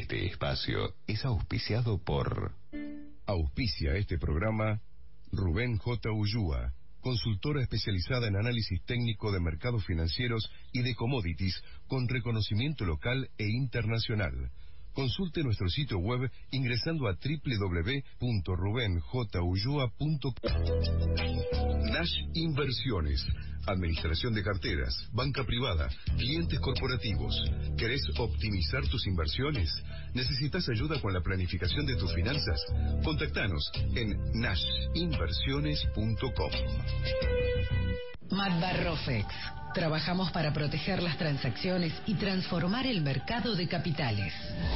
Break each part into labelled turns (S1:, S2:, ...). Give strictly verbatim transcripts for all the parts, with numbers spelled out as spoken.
S1: Este espacio es auspiciado por...
S2: Auspicia este programa Rubén J. Ullúa, consultora especializada en análisis técnico de mercados financieros y de commodities con reconocimiento local e internacional. Consulte nuestro sitio web ingresando a doble u doble u doble u punto ruben j ullúa punto com. Nash Inversiones, administración de carteras, banca privada, clientes corporativos. ¿Querés optimizar tus inversiones? ¿Necesitas ayuda con la planificación de tus finanzas? Contactanos en nash inversiones punto com.
S3: Matbarrofex. Trabajamos para proteger las transacciones y transformar el mercado de capitales.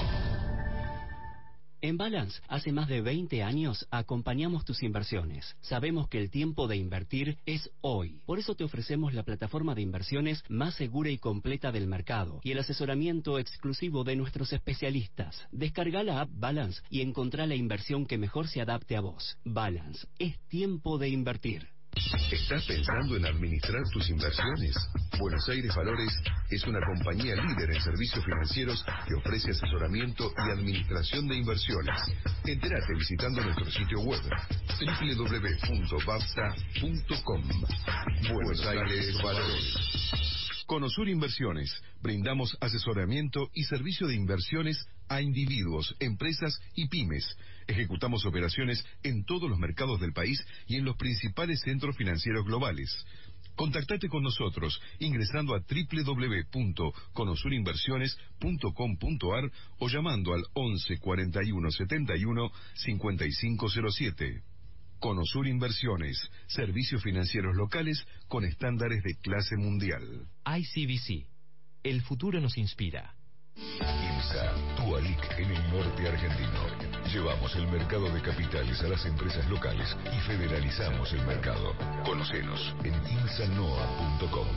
S4: En Balance, hace más de veinte años, acompañamos tus inversiones. Sabemos que el tiempo de invertir es hoy. Por eso te ofrecemos la plataforma de inversiones más segura y completa del mercado y el asesoramiento exclusivo de nuestros especialistas. Descarga la app Balance y encontrá la inversión que mejor se adapte a vos. Balance, es tiempo de invertir.
S2: ¿Estás pensando en administrar tus inversiones? Buenos Aires Valores es una compañía líder en servicios financieros que ofrece asesoramiento y administración de inversiones. Entérate visitando nuestro sitio web doble u doble u doble u punto babsa punto com. Buenos Aires Valores. Conosur Inversiones. Brindamos asesoramiento y servicio de inversiones a individuos, empresas y pymes. Ejecutamos operaciones en todos los mercados del país y en los principales centros financieros globales. Contactate con nosotros ingresando a doble u doble u doble u punto conosur inversiones punto com punto ar o llamando al once cuarenta y uno setenta y uno cincuenta y cinco cero siete. Conosur Inversiones, servicios financieros locales con estándares de clase mundial.
S5: I C B C. El futuro nos inspira.
S6: IMSA, Tuaric en el norte argentino. Llevamos el mercado de capitales a las empresas locales y federalizamos el mercado. Conocenos en imsanoa punto com.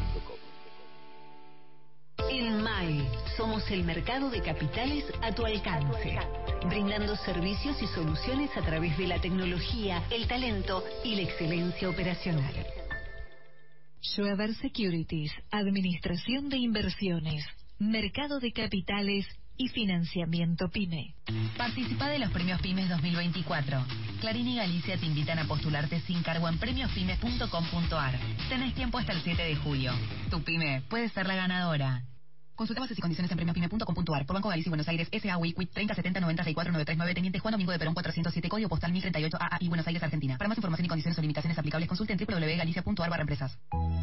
S3: En M A E somos el mercado de capitales a tu alcance, brindando servicios y soluciones a través de la tecnología, el talento y la excelencia operacional.
S7: Schroeder Securities, administración de inversiones, mercado de capitales y financiamiento PYME.
S8: Participa de los Premios Pymes dos mil veinticuatro. Clarín y Galicia te invitan a postularte sin cargo en premios pymes punto com punto ar. Tenés tiempo hasta el siete de julio. Tu pyme puede ser la ganadora. Consulta bases y condiciones en premios pyme punto com punto ar. Por Banco Galicia y Buenos Aires, S A U I C treinta setenta noventa sesenta y cuatro noventa y nueve, Teniente Juan Domingo de Perón cuatrocientos siete, código postal mil treinta y ocho A A y Buenos Aires, Argentina. Para más información y condiciones o limitaciones aplicables, consulte en doble u doble u doble u punto galicia punto ar barra empresas.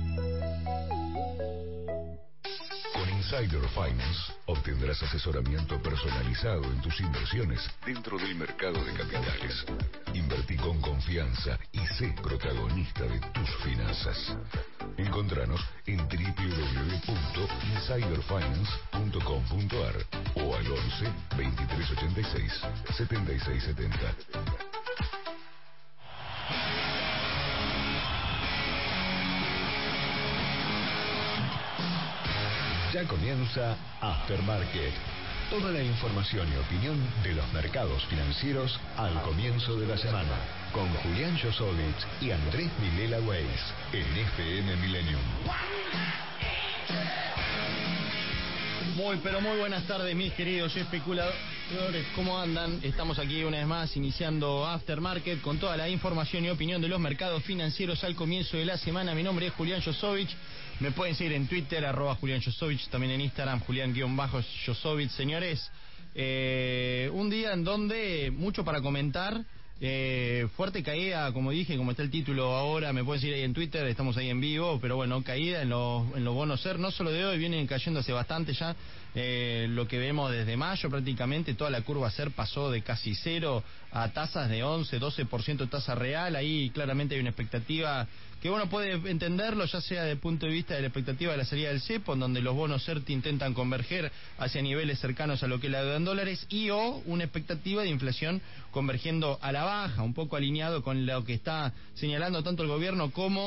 S6: Con Insider Finance obtendrás asesoramiento personalizado en tus inversiones dentro del mercado de capitales. Invertí con confianza y sé protagonista de tus finanzas. Encontranos en doble u doble u doble u punto insider finance punto com punto ar o al once veintitrés ochenta y seis setenta y seis setenta.
S9: Ya comienza Aftermarket. Toda la información y opinión de los mercados financieros al comienzo de la semana. Con Julián Josovich y Andrés Vilela Weiss en F M Millennium.
S10: Muy, pero muy buenas tardes, mis queridos especuladores. ¿Cómo andan? Estamos aquí una vez más iniciando Aftermarket con toda la información y opinión de los mercados financieros al comienzo de la semana. Mi nombre es Julián Josovich. Me pueden seguir en Twitter, arroba Julián Josovich, también en Instagram, Julián-Josovich. Señores, eh, un día en donde mucho para comentar. Eh, fuerte caída, como dije, como está el título ahora, me pueden seguir ahí en Twitter, estamos ahí en vivo, pero bueno, caída en los, en los bonos SER, no solo de hoy, vienen cayendo hace bastante ya, eh, lo que vemos desde mayo prácticamente, toda la curva SER pasó de casi cero a tasas de once, doce por ciento de tasa real, ahí claramente hay una expectativa que bueno, puede entenderlo, ya sea desde el punto de vista de la expectativa de la salida del cepo, en donde los bonos CERT intentan converger hacia niveles cercanos a lo que es la deuda en dólares, y o una expectativa de inflación convergiendo a la baja, un poco alineado con lo que está señalando tanto el gobierno como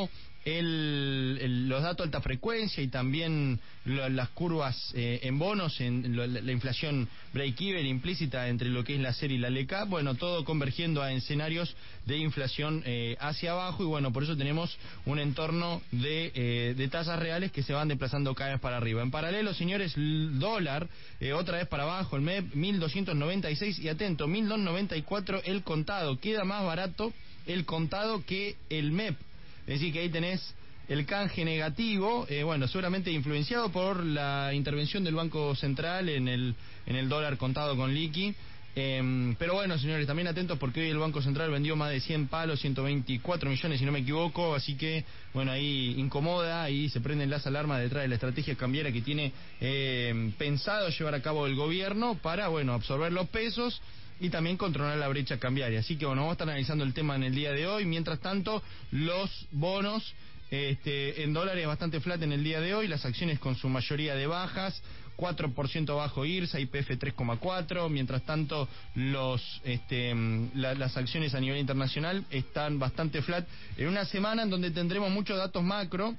S10: El, el, los datos de alta frecuencia y también lo, las curvas eh, en bonos, en lo, la inflación break-even implícita entre lo que es la serie y la L K, bueno, todo convergiendo a escenarios de inflación eh, hacia abajo, y bueno, por eso tenemos un entorno de, eh, de tasas reales que se van desplazando cada vez para arriba. En paralelo, señores, el dólar eh, otra vez para abajo, el M E P mil doscientos noventa y seis, y atento, mil doscientos noventa y cuatro el contado, queda más barato el contado que el M E P. Es decir, que ahí tenés el canje negativo, eh, bueno, seguramente influenciado por la intervención del Banco Central en el en el dólar contado con liqui. Eh, pero bueno, señores, también atentos porque hoy el Banco Central vendió más de cien palos, ciento veinticuatro millones si no me equivoco, así que bueno, ahí incomoda y se prenden las alarmas detrás de la estrategia cambiaria que tiene eh, pensado llevar a cabo el gobierno para, bueno, absorber los pesos y también controlar la brecha cambiaria. Así que bueno, vamos a estar analizando el tema en el día de hoy. Mientras tanto, los bonos este, en dólares bastante flat en el día de hoy, las acciones con su mayoría de bajas, cuatro por ciento bajo I R S A, Y P F tres coma cuatro, mientras tanto los este, la, las acciones a nivel internacional están bastante flat en una semana en donde tendremos muchos datos macro.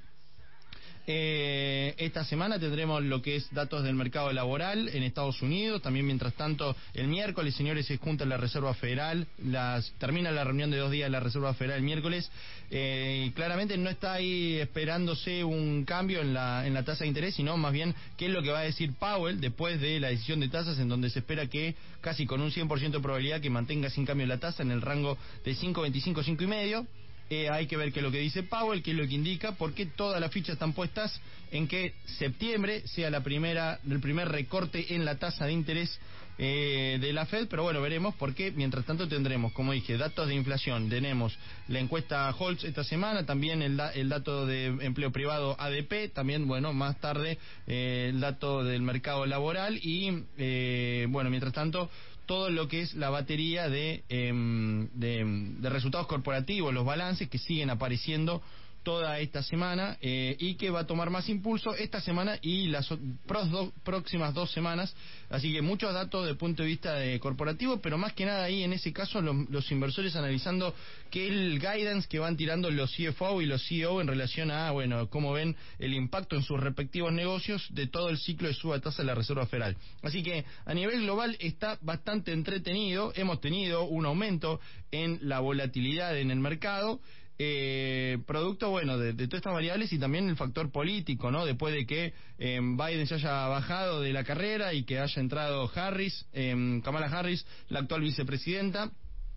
S10: Eh, esta semana tendremos lo que es datos del mercado laboral en Estados Unidos. También, mientras tanto, el miércoles, señores, se junta la Reserva Federal, las, termina la reunión de dos días de la Reserva Federal el miércoles. Eh, claramente no está ahí esperándose un cambio en la, en la tasa de interés, sino más bien qué es lo que va a decir Powell después de la decisión de tasas, en donde se espera que casi con un cien por ciento de probabilidad que mantenga sin cambio la tasa en el rango de cinco veinticinco, cinco y medio. Eh, hay que ver qué es lo que dice Powell, qué es lo que indica, porque todas las fichas están puestas en que septiembre sea la primera, el primer recorte en la tasa de interés eh, de la Fed, pero bueno, veremos, porque mientras tanto tendremos, como dije, datos de inflación, tenemos la encuesta Holtz esta semana, también el, da, el dato de empleo privado A D P, también, bueno, más tarde eh, el dato del mercado laboral y, eh, bueno, mientras tanto, todo lo que es la batería de, eh, de, de resultados corporativos, los balances que siguen apareciendo toda esta semana eh, y que va a tomar más impulso esta semana y las pros do, próximas dos semanas. Así que muchos datos desde el punto de vista de corporativo, pero más que nada ahí en ese caso los, los inversores analizando que el guidance que van tirando los C F O y los C E O en relación a, bueno, cómo ven el impacto en sus respectivos negocios de todo el ciclo de suba de tasa de la Reserva Federal. Así que a nivel global está bastante entretenido. Hemos tenido un aumento en la volatilidad en el mercado, Eh, producto, bueno, de, de todas estas variables y también el factor político, ¿no? Después de que eh, Biden se haya bajado de la carrera y que haya entrado Harris, eh, Kamala Harris, la actual vicepresidenta.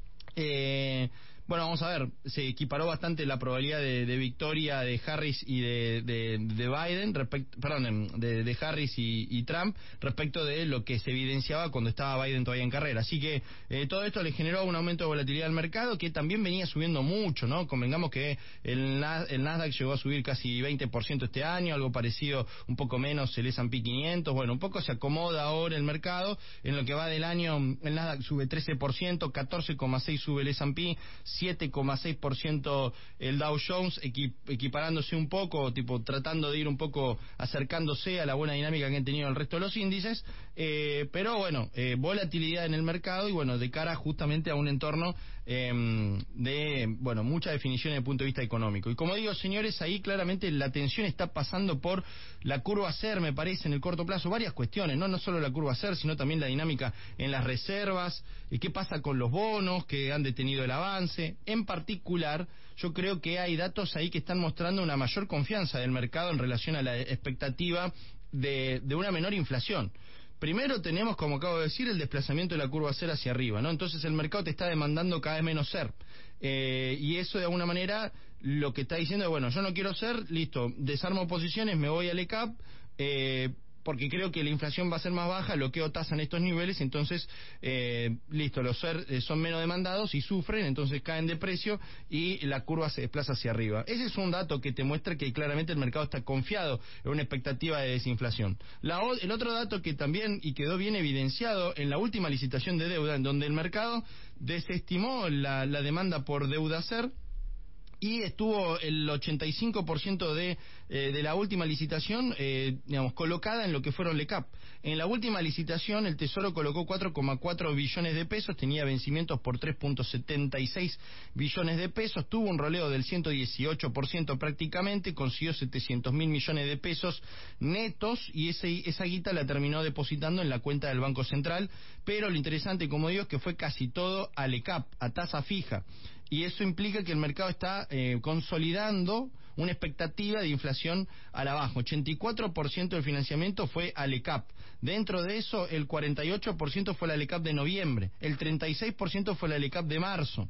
S10: Eh, bueno, vamos a ver, se equiparó bastante la probabilidad de, de victoria de Harris y de, de, de Biden, respecto, perdón, de, de Harris y, y Trump, respecto de lo que se evidenciaba cuando estaba Biden todavía en carrera. Así que eh, todo esto le generó un aumento de volatilidad al mercado que también venía subiendo mucho, ¿no? Convengamos que el, el Nasdaq llegó a subir casi veinte por ciento este año, algo parecido, un poco menos el S and P quinientos. Bueno, un poco se acomoda ahora el mercado. En lo que va del año, el Nasdaq sube trece por ciento, catorce coma seis por ciento sube el S and P, siete coma seis por ciento el Dow Jones, equiparándose un poco, tipo tratando de ir un poco acercándose a la buena dinámica que han tenido el resto de los índices, eh, pero bueno, eh, volatilidad en el mercado y bueno, de cara justamente a un entorno eh, de, bueno, mucha definición desde el punto de vista económico. Y como digo, señores, ahí claramente la atención está pasando por la curva C E R, me parece, en el corto plazo, varias cuestiones, no no solo la curva C E R, sino también la dinámica en las reservas, y qué pasa con los bonos que han detenido el avance. En particular, yo creo que hay datos ahí que están mostrando una mayor confianza del mercado en relación a la expectativa de, de una menor inflación. Primero tenemos, como acabo de decir, el desplazamiento de la curva C E R hacia arriba, ¿no? Entonces el mercado te está demandando cada vez menos C E R. Eh, y eso de alguna manera lo que está diciendo es, bueno, yo no quiero C E R, listo, desarmo posiciones, me voy al E C A P, eh, porque creo que la inflación va a ser más baja, bloqueo tasa en estos niveles, entonces, eh, listo, los C E R eh, son menos demandados y sufren, entonces caen de precio y la curva se desplaza hacia arriba. Ese es un dato que te muestra que claramente el mercado está confiado en una expectativa de desinflación. La, el otro dato que también, y quedó bien evidenciado en la última licitación de deuda, en donde el mercado desestimó la, la demanda por deuda C E R, y estuvo el ochenta y cinco por ciento de, eh, de la última licitación, eh, digamos, colocada en lo que fueron LECAP. En la última licitación el Tesoro colocó cuatro coma cuatro billones de pesos, tenía vencimientos por tres punto setenta y seis billones de pesos, tuvo un roleo del ciento dieciocho por ciento prácticamente, consiguió setecientos mil millones de pesos netos y ese, esa guita la terminó depositando en la cuenta del Banco Central, pero lo interesante, como digo, es que fue casi todo a LECAP, a tasa fija. Y eso implica que el mercado está eh, consolidando una expectativa de inflación a la baja. ochenta y cuatro por ciento del financiamiento fue a LECAP. Dentro de eso, el cuarenta y ocho por ciento fue la LECAP de noviembre. El treinta y seis por ciento fue la LECAP de marzo.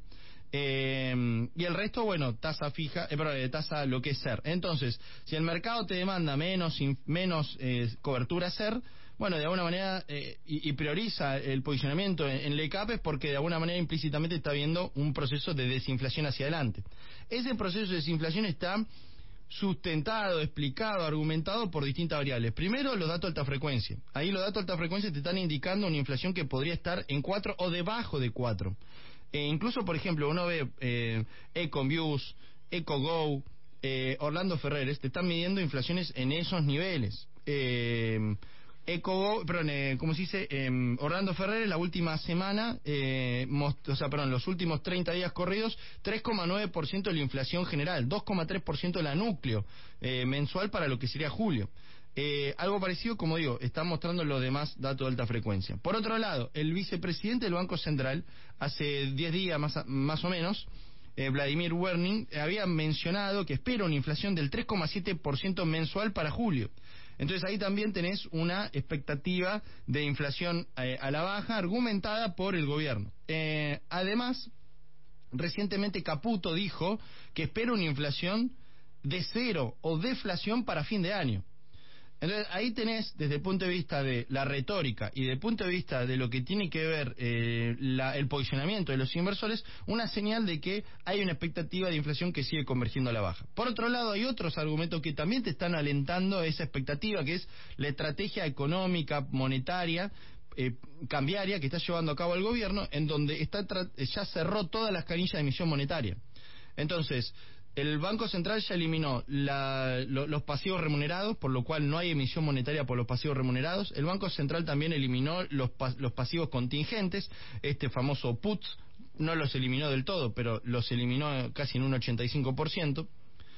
S10: Eh, y el resto, bueno, tasa fija, eh, perdón, eh, tasa lo que es SER. Entonces, si el mercado te demanda menos, in, menos eh, cobertura SER, bueno, de alguna manera, eh, y, y prioriza el posicionamiento en, en LECAP es porque de alguna manera implícitamente está viendo un proceso de desinflación hacia adelante. Ese proceso de desinflación está sustentado, explicado, argumentado por distintas variables. Primero, los datos de alta frecuencia. Ahí los datos de alta frecuencia te están indicando una inflación que podría estar en cuatro o debajo de cuatro. Eh, incluso, por ejemplo, uno ve eh, Ecomviews, EcoGo, eh, Orlando Ferreres, te están midiendo inflaciones en esos niveles. Eh... Eco, perdón, eh, ¿cómo se dice? Eh, Orlando Ferrer, la última semana, eh, most, o sea, perdón, los últimos treinta días corridos, tres coma nueve por ciento de la inflación general, dos coma tres por ciento de la núcleo eh, mensual para lo que sería julio. Eh, algo parecido, como digo, están mostrando los demás datos de alta frecuencia. Por otro lado, el vicepresidente del Banco Central, hace diez días más, más o menos, eh, Vladimir Werning, había mencionado que espera una inflación del tres coma siete por ciento mensual para julio. Entonces ahí también tenés una expectativa de inflación eh, a la baja argumentada por el gobierno. Eh, además, recientemente Caputo dijo que espera una inflación de cero o deflación para fin de año. Entonces ahí tenés, desde el punto de vista de la retórica y desde el punto de vista de lo que tiene que ver eh, la, el posicionamiento de los inversores, una señal de que hay una expectativa de inflación que sigue convergiendo a la baja. Por otro lado, hay otros argumentos que también te están alentando esa expectativa, que es la estrategia económica, monetaria, eh, cambiaria que está llevando a cabo el gobierno, en donde está ya cerró todas las canillas de emisión monetaria. Entonces, el Banco Central ya eliminó la, lo, los pasivos remunerados, por lo cual no hay emisión monetaria por los pasivos remunerados. El Banco Central también eliminó los, los pasivos contingentes, este famoso puts, no los eliminó del todo, pero los eliminó casi en un ochenta y cinco por ciento.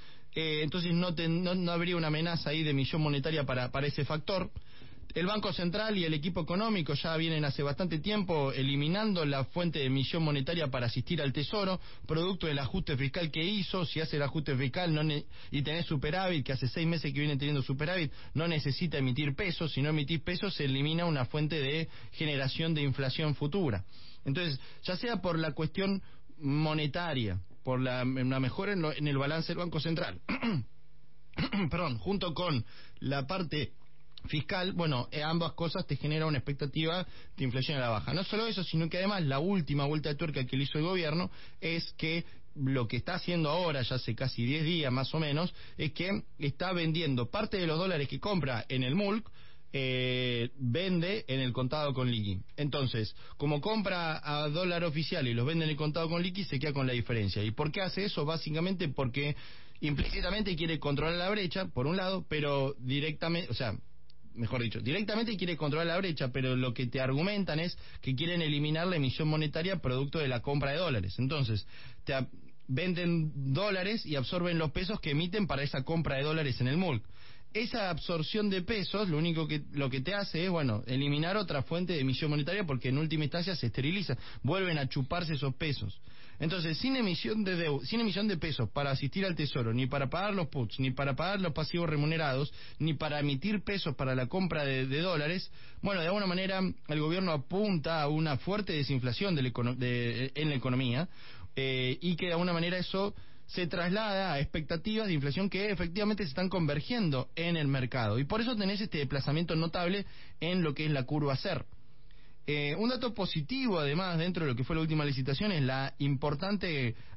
S10: Eh, entonces no, te, no, no habría una amenaza ahí de emisión monetaria para, para ese factor. El Banco Central y el equipo económico ya vienen hace bastante tiempo eliminando la fuente de emisión monetaria para asistir al Tesoro, producto del ajuste fiscal que hizo. Si hace el ajuste fiscal no ne y tenés superávit, que hace seis meses que viene teniendo superávit, no necesita emitir pesos. Si no emitís pesos, se elimina una fuente de generación de inflación futura. Entonces, ya sea por la cuestión monetaria, por la, la mejora en, lo, en el balance del Banco Central, perdón, junto con la parte fiscal, bueno, eh, ambas cosas te generan una expectativa de inflación a la baja. No solo eso, sino que además la última vuelta de tuerca que le hizo el gobierno es que lo que está haciendo ahora, ya hace casi diez días más o menos, es que está vendiendo parte de los dólares que compra en el M U L C, eh, vende en el contado con liqui. Entonces, como compra a dólar oficial y los vende en el contado con liqui, se queda con la diferencia. ¿Y por qué hace eso? Básicamente porque implícitamente quiere controlar la brecha, por un lado, pero directamente, o sea, mejor dicho, directamente quiere controlar la brecha, pero lo que te argumentan es que quieren eliminar la emisión monetaria producto de la compra de dólares. Entonces, te venden dólares y absorben los pesos que emiten para esa compra de dólares en el M U L C. Esa absorción de pesos, lo único que lo que te hace es, bueno, eliminar otra fuente de emisión monetaria, porque en última instancia se esteriliza, vuelven a chuparse esos pesos. Entonces, sin emisión de deu sin emisión de pesos para asistir al Tesoro, ni para pagar los puts, ni para pagar los pasivos remunerados, ni para emitir pesos para la compra de, de dólares, bueno, de alguna manera el gobierno apunta a una fuerte desinflación de la de, en la economía, eh, y que de alguna manera eso se traslada a expectativas de inflación que efectivamente se están convergiendo en el mercado. Y por eso tenés este desplazamiento notable en lo que es la curva SER. Eh, un dato positivo, además, dentro de lo que fue la última licitación, es la importante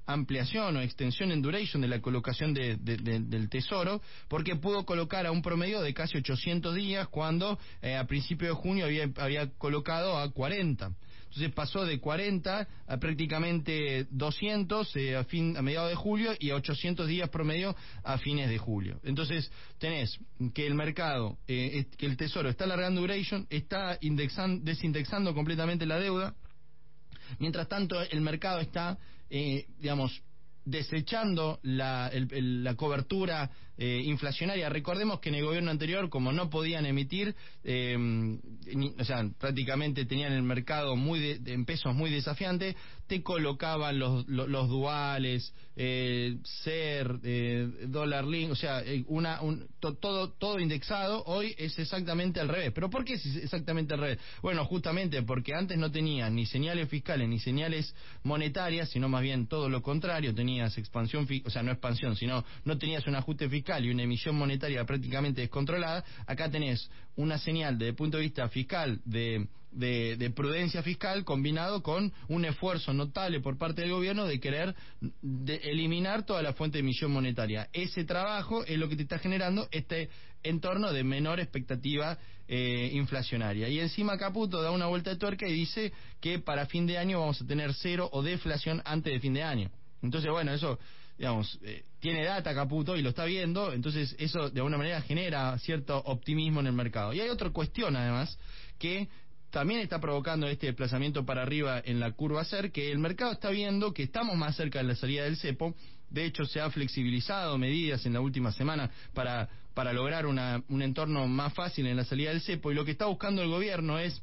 S10: ampliación o extensión en duration de la colocación de, de, de, del Tesoro, porque pudo colocar a un promedio de casi ochocientos días cuando eh, a principios de junio había, había colocado a cuarenta. Entonces pasó de cuarenta a prácticamente doscientos eh, a, fin, a mediados de julio y a ochocientos días promedio a fines de julio. Entonces tenés que el mercado, eh, que el Tesoro está alargando duration, está indexan, desindexando completamente la deuda. Mientras tanto, el mercado está, eh, digamos, desechando la, el, el, la cobertura eh, inflacionaria. Recordemos que en el gobierno anterior, como no podían emitir, eh, ni, o sea, prácticamente tenían el mercado muy de, de, en pesos muy desafiante, te colocaban los, los, los duales, eh, SER, eh, dólar link, o sea, una, un, to, todo, todo indexado. Hoy es exactamente al revés. ¿Pero por qué es exactamente al revés? Bueno, justamente porque antes no tenían ni señales fiscales ni señales monetarias, sino más bien todo lo contrario. Tenías expansión, o sea, no expansión, sino no tenías un ajuste fiscal y una emisión monetaria prácticamente descontrolada. Acá tenés una señal desde el punto de vista fiscal de, de, de prudencia fiscal, combinado con un esfuerzo notable por parte del gobierno de querer de eliminar toda la fuente de emisión monetaria. Ese trabajo es lo que te está generando este entorno de menor expectativa eh, inflacionaria. Y encima Caputo da una vuelta de tuerca y dice que para fin de año vamos a tener cero o deflación antes de fin de año. Entonces, bueno, eso, digamos, eh, tiene data Caputo y lo está viendo, entonces eso de alguna manera genera cierto optimismo en el mercado. Y hay otra cuestión, además, que también está provocando este desplazamiento para arriba en la curva SER, que el mercado está viendo que estamos más cerca de la salida del cepo. De hecho, se ha flexibilizado medidas en la última semana para, para lograr una, un entorno más fácil en la salida del cepo, y lo que está buscando el gobierno es,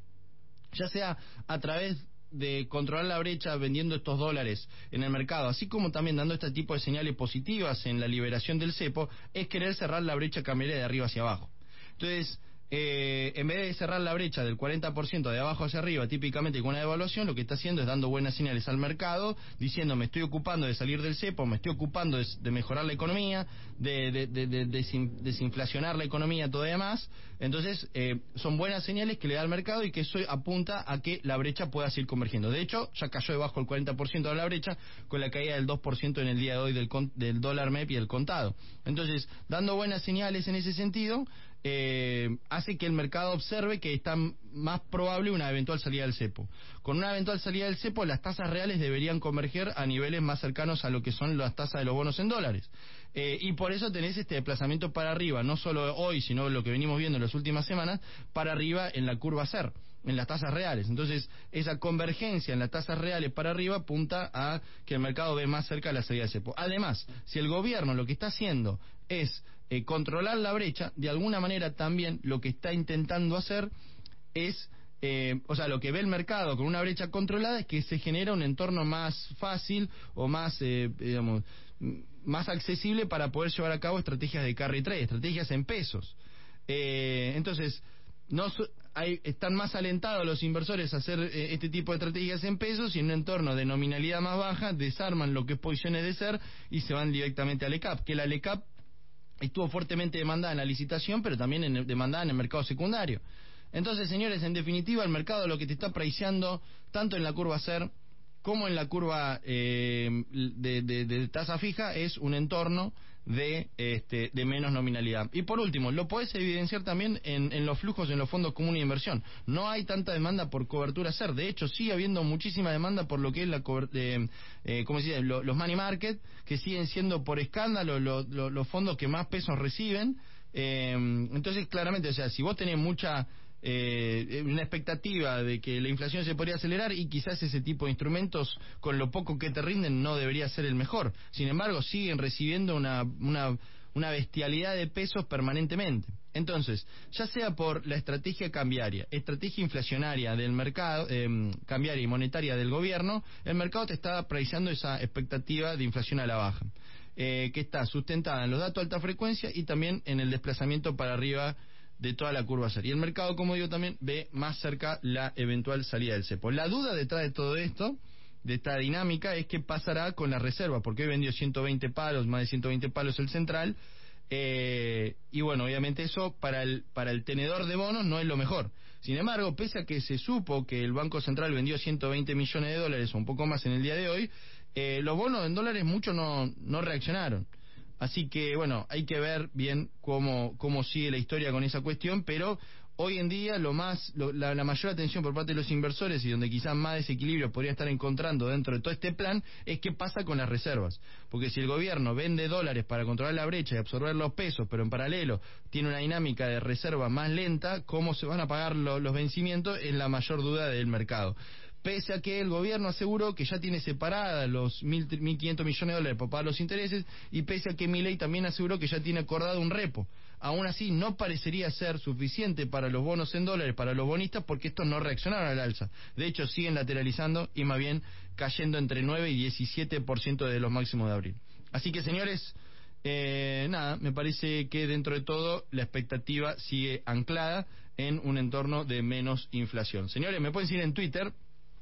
S10: ya sea a través de controlar la brecha vendiendo estos dólares en el mercado, así como también dando este tipo de señales positivas en la liberación del cepo, es querer cerrar la brecha cambiaria de arriba hacia abajo. Entonces, eh, en vez de cerrar la brecha del cuarenta por ciento de abajo hacia arriba, típicamente con una devaluación, lo que está haciendo es dando buenas señales al mercado, diciendo me estoy ocupando de salir del cepo, me estoy ocupando de, de mejorar la economía, de, de, de, de desin, desinflacionar la economía, todo demás. Entonces, eh, son buenas señales que le da al mercado y que eso apunta a que la brecha pueda seguir convergiendo. De hecho, ya cayó debajo el cuarenta por ciento de la brecha, con la caída del dos por ciento en el día de hoy del, del dólar M E P y el contado. Entonces, dando buenas señales en ese sentido, Eh, hace que el mercado observe que está más probable una eventual salida del cepo. Con una eventual salida del cepo, las tasas reales deberían converger a niveles más cercanos a lo que son las tasas de los bonos en dólares. Eh, y por eso tenés este desplazamiento para arriba, no solo hoy, sino lo que venimos viendo en las últimas semanas, para arriba en la curva SER, en las tasas reales. Entonces, esa convergencia en las tasas reales para arriba apunta a que el mercado ve más cerca la salida del cepo. Además, si el gobierno lo que está haciendo es eh, controlar la brecha, de alguna manera también lo que está intentando hacer es, eh, o sea, lo que ve el mercado con una brecha controlada es que se genera un entorno más fácil o más, eh, digamos, más accesible para poder llevar a cabo estrategias de carry trade, estrategias en pesos. Eh, entonces, no hay, están más alentados los inversores a hacer eh, este tipo de estrategias en pesos, y en un entorno de nominalidad más baja desarman lo que es posiciones de SER y se van directamente al E C A P, que la L E C A P estuvo fuertemente demandada en la licitación, pero también en, demandada en el mercado secundario. Entonces, señores, en definitiva, el mercado lo que te está priceando, tanto en la curva SER como en la curva eh, de, de, de tasa fija, es un entorno de este de menos nominalidad. Y por último, lo podés evidenciar también en, en los flujos en los fondos comunes de inversión. No hay tanta demanda por cobertura SER. De hecho, sigue habiendo muchísima demanda por lo que es la eh, eh, ¿cómo se dice? Lo, los money market, que siguen siendo por escándalo lo, lo, los fondos que más pesos reciben. Eh, entonces, claramente, o sea, si vos tenés mucha Eh, una expectativa de que la inflación se podría acelerar, y quizás ese tipo de instrumentos, con lo poco que te rinden, no debería ser el mejor. Sin embargo, siguen recibiendo una, una, una bestialidad de pesos permanentemente. Entonces, ya sea por la estrategia cambiaria, estrategia inflacionaria del mercado, eh, cambiaria y monetaria del gobierno, el mercado te está priceando esa expectativa de inflación a la baja, eh, que está sustentada en los datos de alta frecuencia y también en el desplazamiento para arriba de toda la curva SER. Y el mercado, como digo, también ve más cerca la eventual salida del cepo. La duda detrás de todo esto, de esta dinámica, es qué pasará con la reserva, porque hoy vendió ciento veinte palos, más de ciento veinte palos el central, eh, y bueno, obviamente eso para el, para el tenedor de bonos no es lo mejor. Sin embargo, pese a que se supo que el Banco Central vendió ciento veinte millones de dólares o un poco más en el día de hoy, Eh, los bonos en dólares muchos no, no reaccionaron. Así que, bueno, hay que ver bien cómo, cómo sigue la historia con esa cuestión, pero hoy en día lo más lo, la, la mayor atención por parte de los inversores y donde quizás más desequilibrio podría estar encontrando dentro de todo este plan es qué pasa con las reservas. Porque si el gobierno vende dólares para controlar la brecha y absorber los pesos, pero en paralelo tiene una dinámica de reserva más lenta, ¿cómo se van a pagar lo, los vencimientos? Es la mayor duda del mercado. Pese a que el gobierno aseguró que ya tiene separadas los mil quinientos millones de dólares para pagar los intereses, y pese a que Milei también aseguró que ya tiene acordado un repo. Aún así, no parecería ser suficiente para los bonos en dólares, para los bonistas, porque estos no reaccionaron al alza. De hecho, siguen lateralizando y más bien cayendo entre nueve y diecisiete por ciento de los máximos de abril. Así que, señores, eh, nada, me parece que dentro de todo la expectativa sigue anclada en un entorno de menos inflación. Señores, me pueden seguir en Twitter,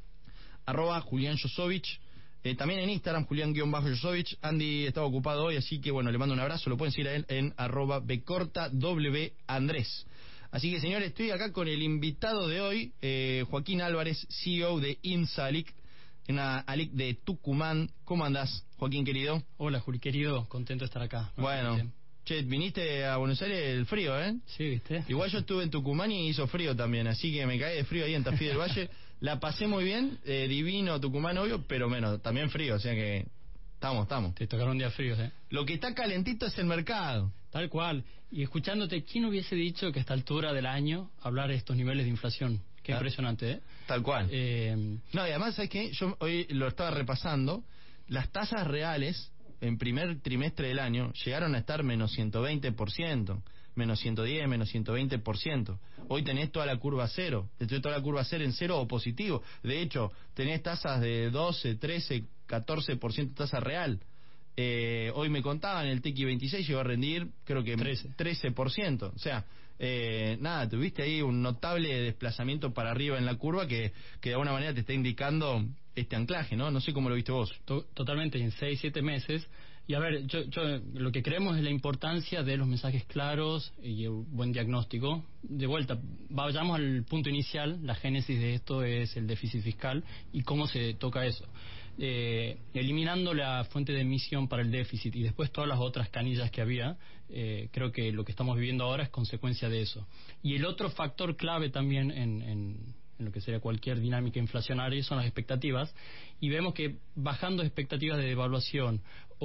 S10: arroba Julián Josovich, eh, también en Instagram, Julián-Josovich. Andy estaba ocupado hoy, así que bueno, le mando un abrazo, lo pueden seguir a él en arroba Bcorta W Andrés. Así que, señores, estoy acá con el invitado de hoy, eh, Joaquín Álvarez, C E O de INSA ALIC, una ALIC de Tucumán. ¿Cómo andás, Joaquín, querido?
S11: Hola, Juli, querido, contento de estar acá.
S10: Bueno, che, viniste a Buenos Aires el frío, ¿eh?
S11: Sí, ¿viste?
S10: Igual yo estuve en Tucumán y hizo frío también, así que me caí de frío ahí en Tafí del Valle. La pasé muy bien, eh, divino Tucumán, obvio, pero menos, también frío, o sea que estamos, estamos.
S11: Te tocaron días fríos, ¿eh?
S10: Lo que está calentito es el mercado.
S11: Tal cual. Y escuchándote, ¿quién hubiese dicho que a esta altura del año hablar de estos niveles de inflación? Qué ah, impresionante, ¿eh?
S10: Tal cual.
S11: Eh...
S10: No, y además, ¿sabes qué? Yo hoy lo estaba repasando, las tasas reales en primer trimestre del año llegaron a estar menos ciento veinte por ciento, menos ciento diez, menos ciento veinte por ciento. Hoy tenés toda la curva cero, tenés toda la curva cero en cero o positivo. De hecho, tenés tasas de doce, trece, catorce por ciento tasa real. Eh, hoy me contaban, el T X veintiséis llegó a rendir, creo que trece por ciento. O sea, eh, nada, tuviste ahí un notable desplazamiento para arriba en la curva que, que de alguna manera te está indicando este anclaje, ¿no? No sé cómo lo viste vos.
S11: Totalmente, en seis, siete meses. Y a ver, yo, yo lo que creemos es la importancia de los mensajes claros y el buen diagnóstico. De vuelta, vayamos al punto inicial, la génesis de esto es el déficit fiscal y cómo se toca eso. Eh, eliminando la fuente de emisión para el déficit y después todas las otras canillas que había, eh, creo que lo que estamos viviendo ahora es consecuencia de eso. Y el otro factor clave también en, en, en lo que sería cualquier dinámica inflacionaria son las expectativas, y vemos que bajando expectativas de devaluación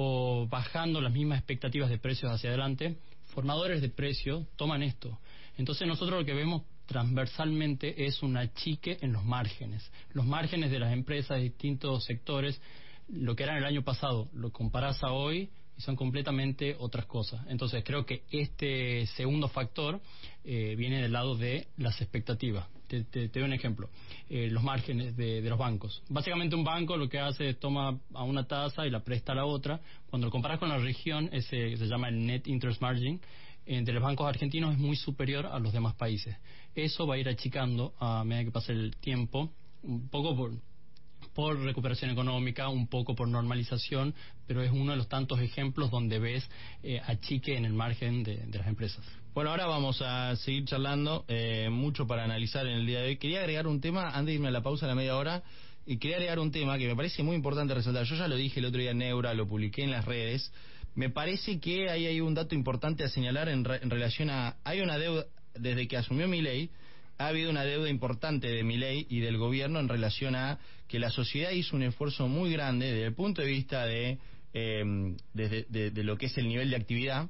S11: o bajando las mismas expectativas de precios hacia adelante, formadores de precios toman esto. Entonces nosotros lo que vemos transversalmente es un achique en los márgenes. Los márgenes de las empresas de distintos sectores, lo que eran el año pasado, lo comparás a hoy y son completamente otras cosas. Entonces creo que este segundo factor eh, viene del lado de las expectativas. Te, te, te doy un ejemplo. Eh, los márgenes de, de los bancos. Básicamente un banco lo que hace es toma a una tasa y la presta a la otra. Cuando lo comparas con la región, ese se llama el Net Interest Margin, entre los bancos argentinos es muy superior a los demás países. Eso va a ir achicando a medida que pase el tiempo, un poco por, por recuperación económica, un poco por normalización, pero es uno de los tantos ejemplos donde ves eh, achique en el margen de, de las empresas.
S10: Bueno, ahora vamos a seguir charlando, eh, mucho para analizar en el día de hoy. Quería agregar un tema, antes de irme a la pausa a la media hora, y quería agregar un tema que me parece muy importante resaltar. Yo ya lo dije el otro día en Neura, lo publiqué en las redes. Me parece que ahí hay un dato importante a señalar en, re, en relación a... Hay una deuda, desde que asumió Milei, ha habido una deuda importante de Milei y del gobierno en relación a que la sociedad hizo un esfuerzo muy grande desde el punto de vista de, eh, de, de, de lo que es el nivel de actividad,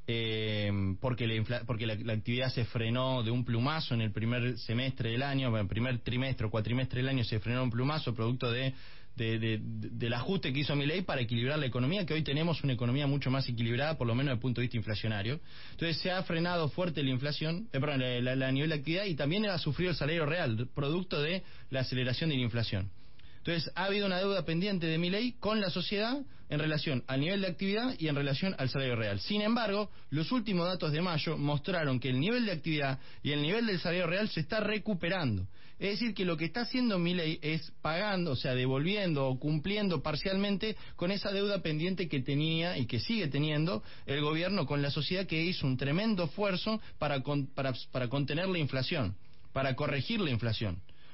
S10: eh, porque, la, infla, porque la, la actividad se frenó de un plumazo en el primer semestre del año, en el primer trimestre o cuatrimestre del año se frenó de un plumazo producto de... De, de, de, del ajuste que hizo Milei para equilibrar la economía, que hoy tenemos una economía mucho más equilibrada, por lo menos desde el punto de vista inflacionario. Entonces se ha frenado fuerte la inflación, eh, perdón, la, la, la nivel de actividad, y también ha sufrido el salario real, producto de la aceleración de la inflación. Entonces ha habido una deuda pendiente de Milei con la sociedad en relación al nivel de actividad y en relación al salario real. Sin embargo, los últimos datos de mayo mostraron que el nivel de actividad y el nivel del salario real se está recuperando. Es decir, que lo que está haciendo Milei es pagando, o sea, devolviendo o cumpliendo parcialmente con esa deuda pendiente que tenía y que sigue teniendo el gobierno con la sociedad, que hizo un tremendo esfuerzo para, con, para, para contener la inflación, para corregir la inflación.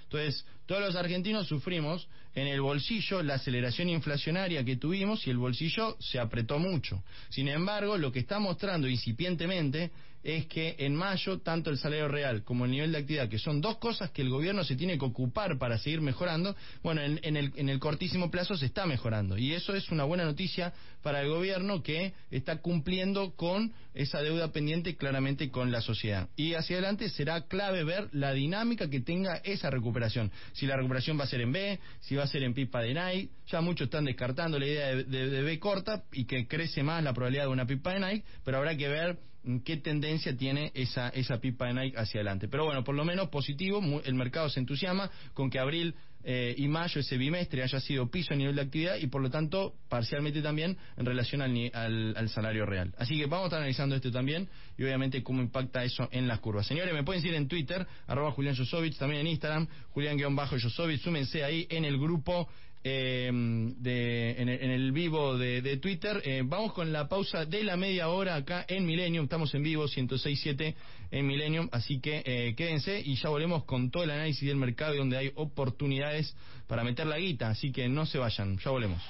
S10: Entonces, todos los argentinos sufrimos en el bolsillo la aceleración inflacionaria que tuvimos y el bolsillo se apretó mucho. Sin embargo, lo que está mostrando incipientemente es que en mayo tanto el salario real como el nivel de actividad, que son dos cosas que el gobierno se tiene que ocupar para seguir mejorando, bueno, en, en, el, en el cortísimo plazo se está mejorando. Y eso es una buena noticia para el gobierno, que está cumpliendo con esa deuda pendiente claramente con la sociedad. Y hacia adelante será clave ver la dinámica que tenga esa recuperación. Si la recuperación va a ser en B, si va a ser en pipa de Nike. Ya muchos están descartando la idea de, de, de B corta y que crece más la probabilidad de una pipa de Nike, pero habrá que ver qué tendencia tiene esa esa pipa de Nike hacia adelante. Pero bueno, por lo menos positivo, el mercado se entusiasma con que abril eh, y mayo, ese bimestre, haya sido piso a nivel de actividad y por lo tanto parcialmente también en relación al, al, al salario real. Así que vamos a estar analizando esto también y obviamente cómo impacta eso en las curvas. Señores, me pueden seguir en Twitter, arroba Julián Yosovich, también en Instagram, Julián-Yosovich, súmense ahí en el grupo Eh, de, en, el, en el vivo de, de Twitter. Eh, vamos con la pausa de la media hora acá en Millennium. Estamos en vivo, ciento seis punto siete en Millennium, así que eh, quédense y ya volvemos con todo el análisis del mercado y donde hay oportunidades para meter la guita, así que no se vayan, ya volvemos.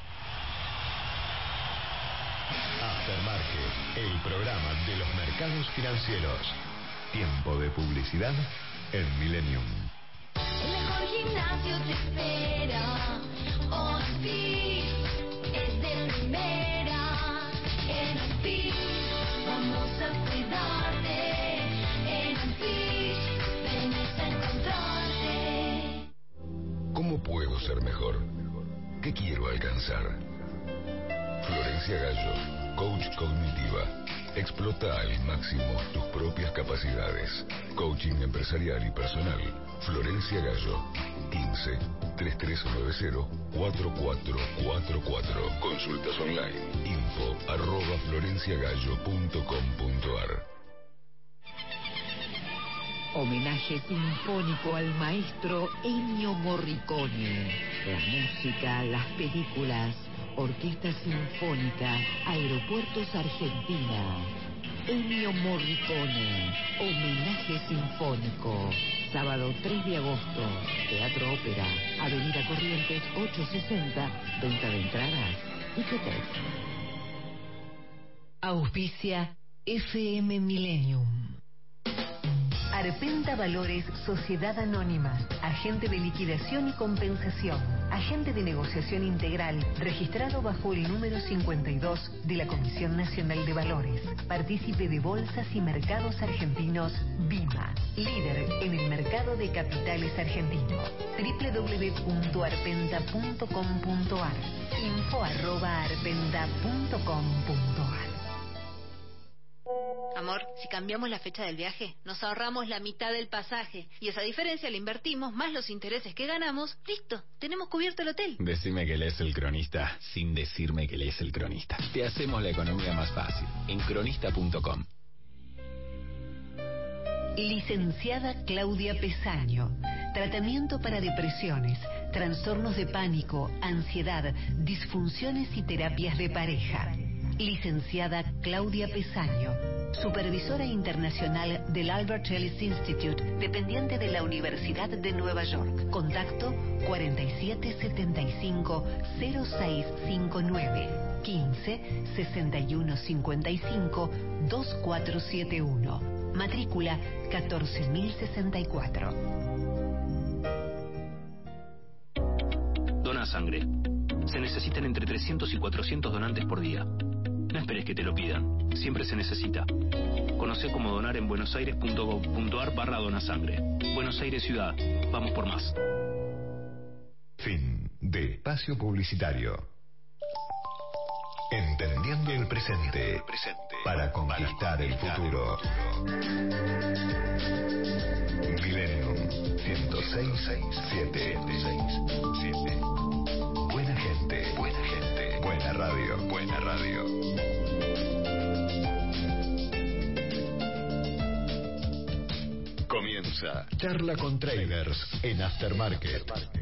S9: Aftermarket, el programa de los mercados financieros. Tiempo de publicidad en Millennium.
S12: El mejor gimnasio te espera. Hospice es de primera. En Hospice vamos a cuidarte. En Hospice venimos a encontrarte.
S2: ¿Cómo puedo ser mejor? ¿Qué quiero alcanzar? Florencia Gallo, coach cognitiva. Explota al máximo tus propias capacidades. Coaching empresarial y personal. Florencia Gallo, quince, treinta y tres noventa, cuarenta y cuatro cuarenta y cuatro. Consultas online. Info arroba florenciagallo punto com punto ar.
S13: Homenaje sinfónico al maestro Ennio Morricone. La música, las películas, Orquesta Sinfónica, Aeropuertos Argentina. Ennio Morricone, homenaje sinfónico. Sábado tres de agosto, Teatro Ópera, Avenida Corrientes ochocientos sesenta, venta de entradas, Ticketex.
S3: Auspicia F M Millennium. Arpenta Valores Sociedad Anónima, agente de liquidación y compensación, agente de negociación integral, registrado bajo el número cincuenta y dos de la Comisión Nacional de Valores, partícipe de Bolsas y Mercados Argentinos BIMA, líder en el mercado de capitales argentino. doble u doble u doble u punto arpenta punto com punto ar, info arroba arpenta punto com punto ar.
S14: Amor, si cambiamos la fecha del viaje, nos ahorramos la mitad del pasaje. Y esa diferencia la invertimos, más los intereses que ganamos. Listo, tenemos cubierto el hotel.
S15: Decime que lees El Cronista, sin decirme que lees El Cronista. Te hacemos la economía más fácil, en cronista punto com.
S3: Licenciada Claudia Pesaño. Tratamiento para depresiones, trastornos de pánico, ansiedad, disfunciones y terapias de pareja. Licenciada Claudia Pesaño, supervisora internacional del Albert Ellis Institute, dependiente de la Universidad de Nueva York. Contacto cuarenta y siete setenta y cinco cero seis cincuenta y nueve, quince sesenta y uno cincuenta y cinco veinticuatro setenta y uno. Matrícula catorce mil sesenta y cuatro.
S16: Dona sangre. Se necesitan entre trescientos y cuatrocientos donantes por día. No esperes que te lo pidan. Siempre se necesita. Conoce cómo donar en buenosaires punto gov punto ar barra donasangre. Buenos Aires Ciudad. Vamos por más.
S9: Fin de espacio publicitario. Entendiendo el presente para conquistar el futuro. Millennium ciento seis punto siete. Buena gente, buena gente, buena radio, buena radio. Comienza Charla con Traders en Aftermarket.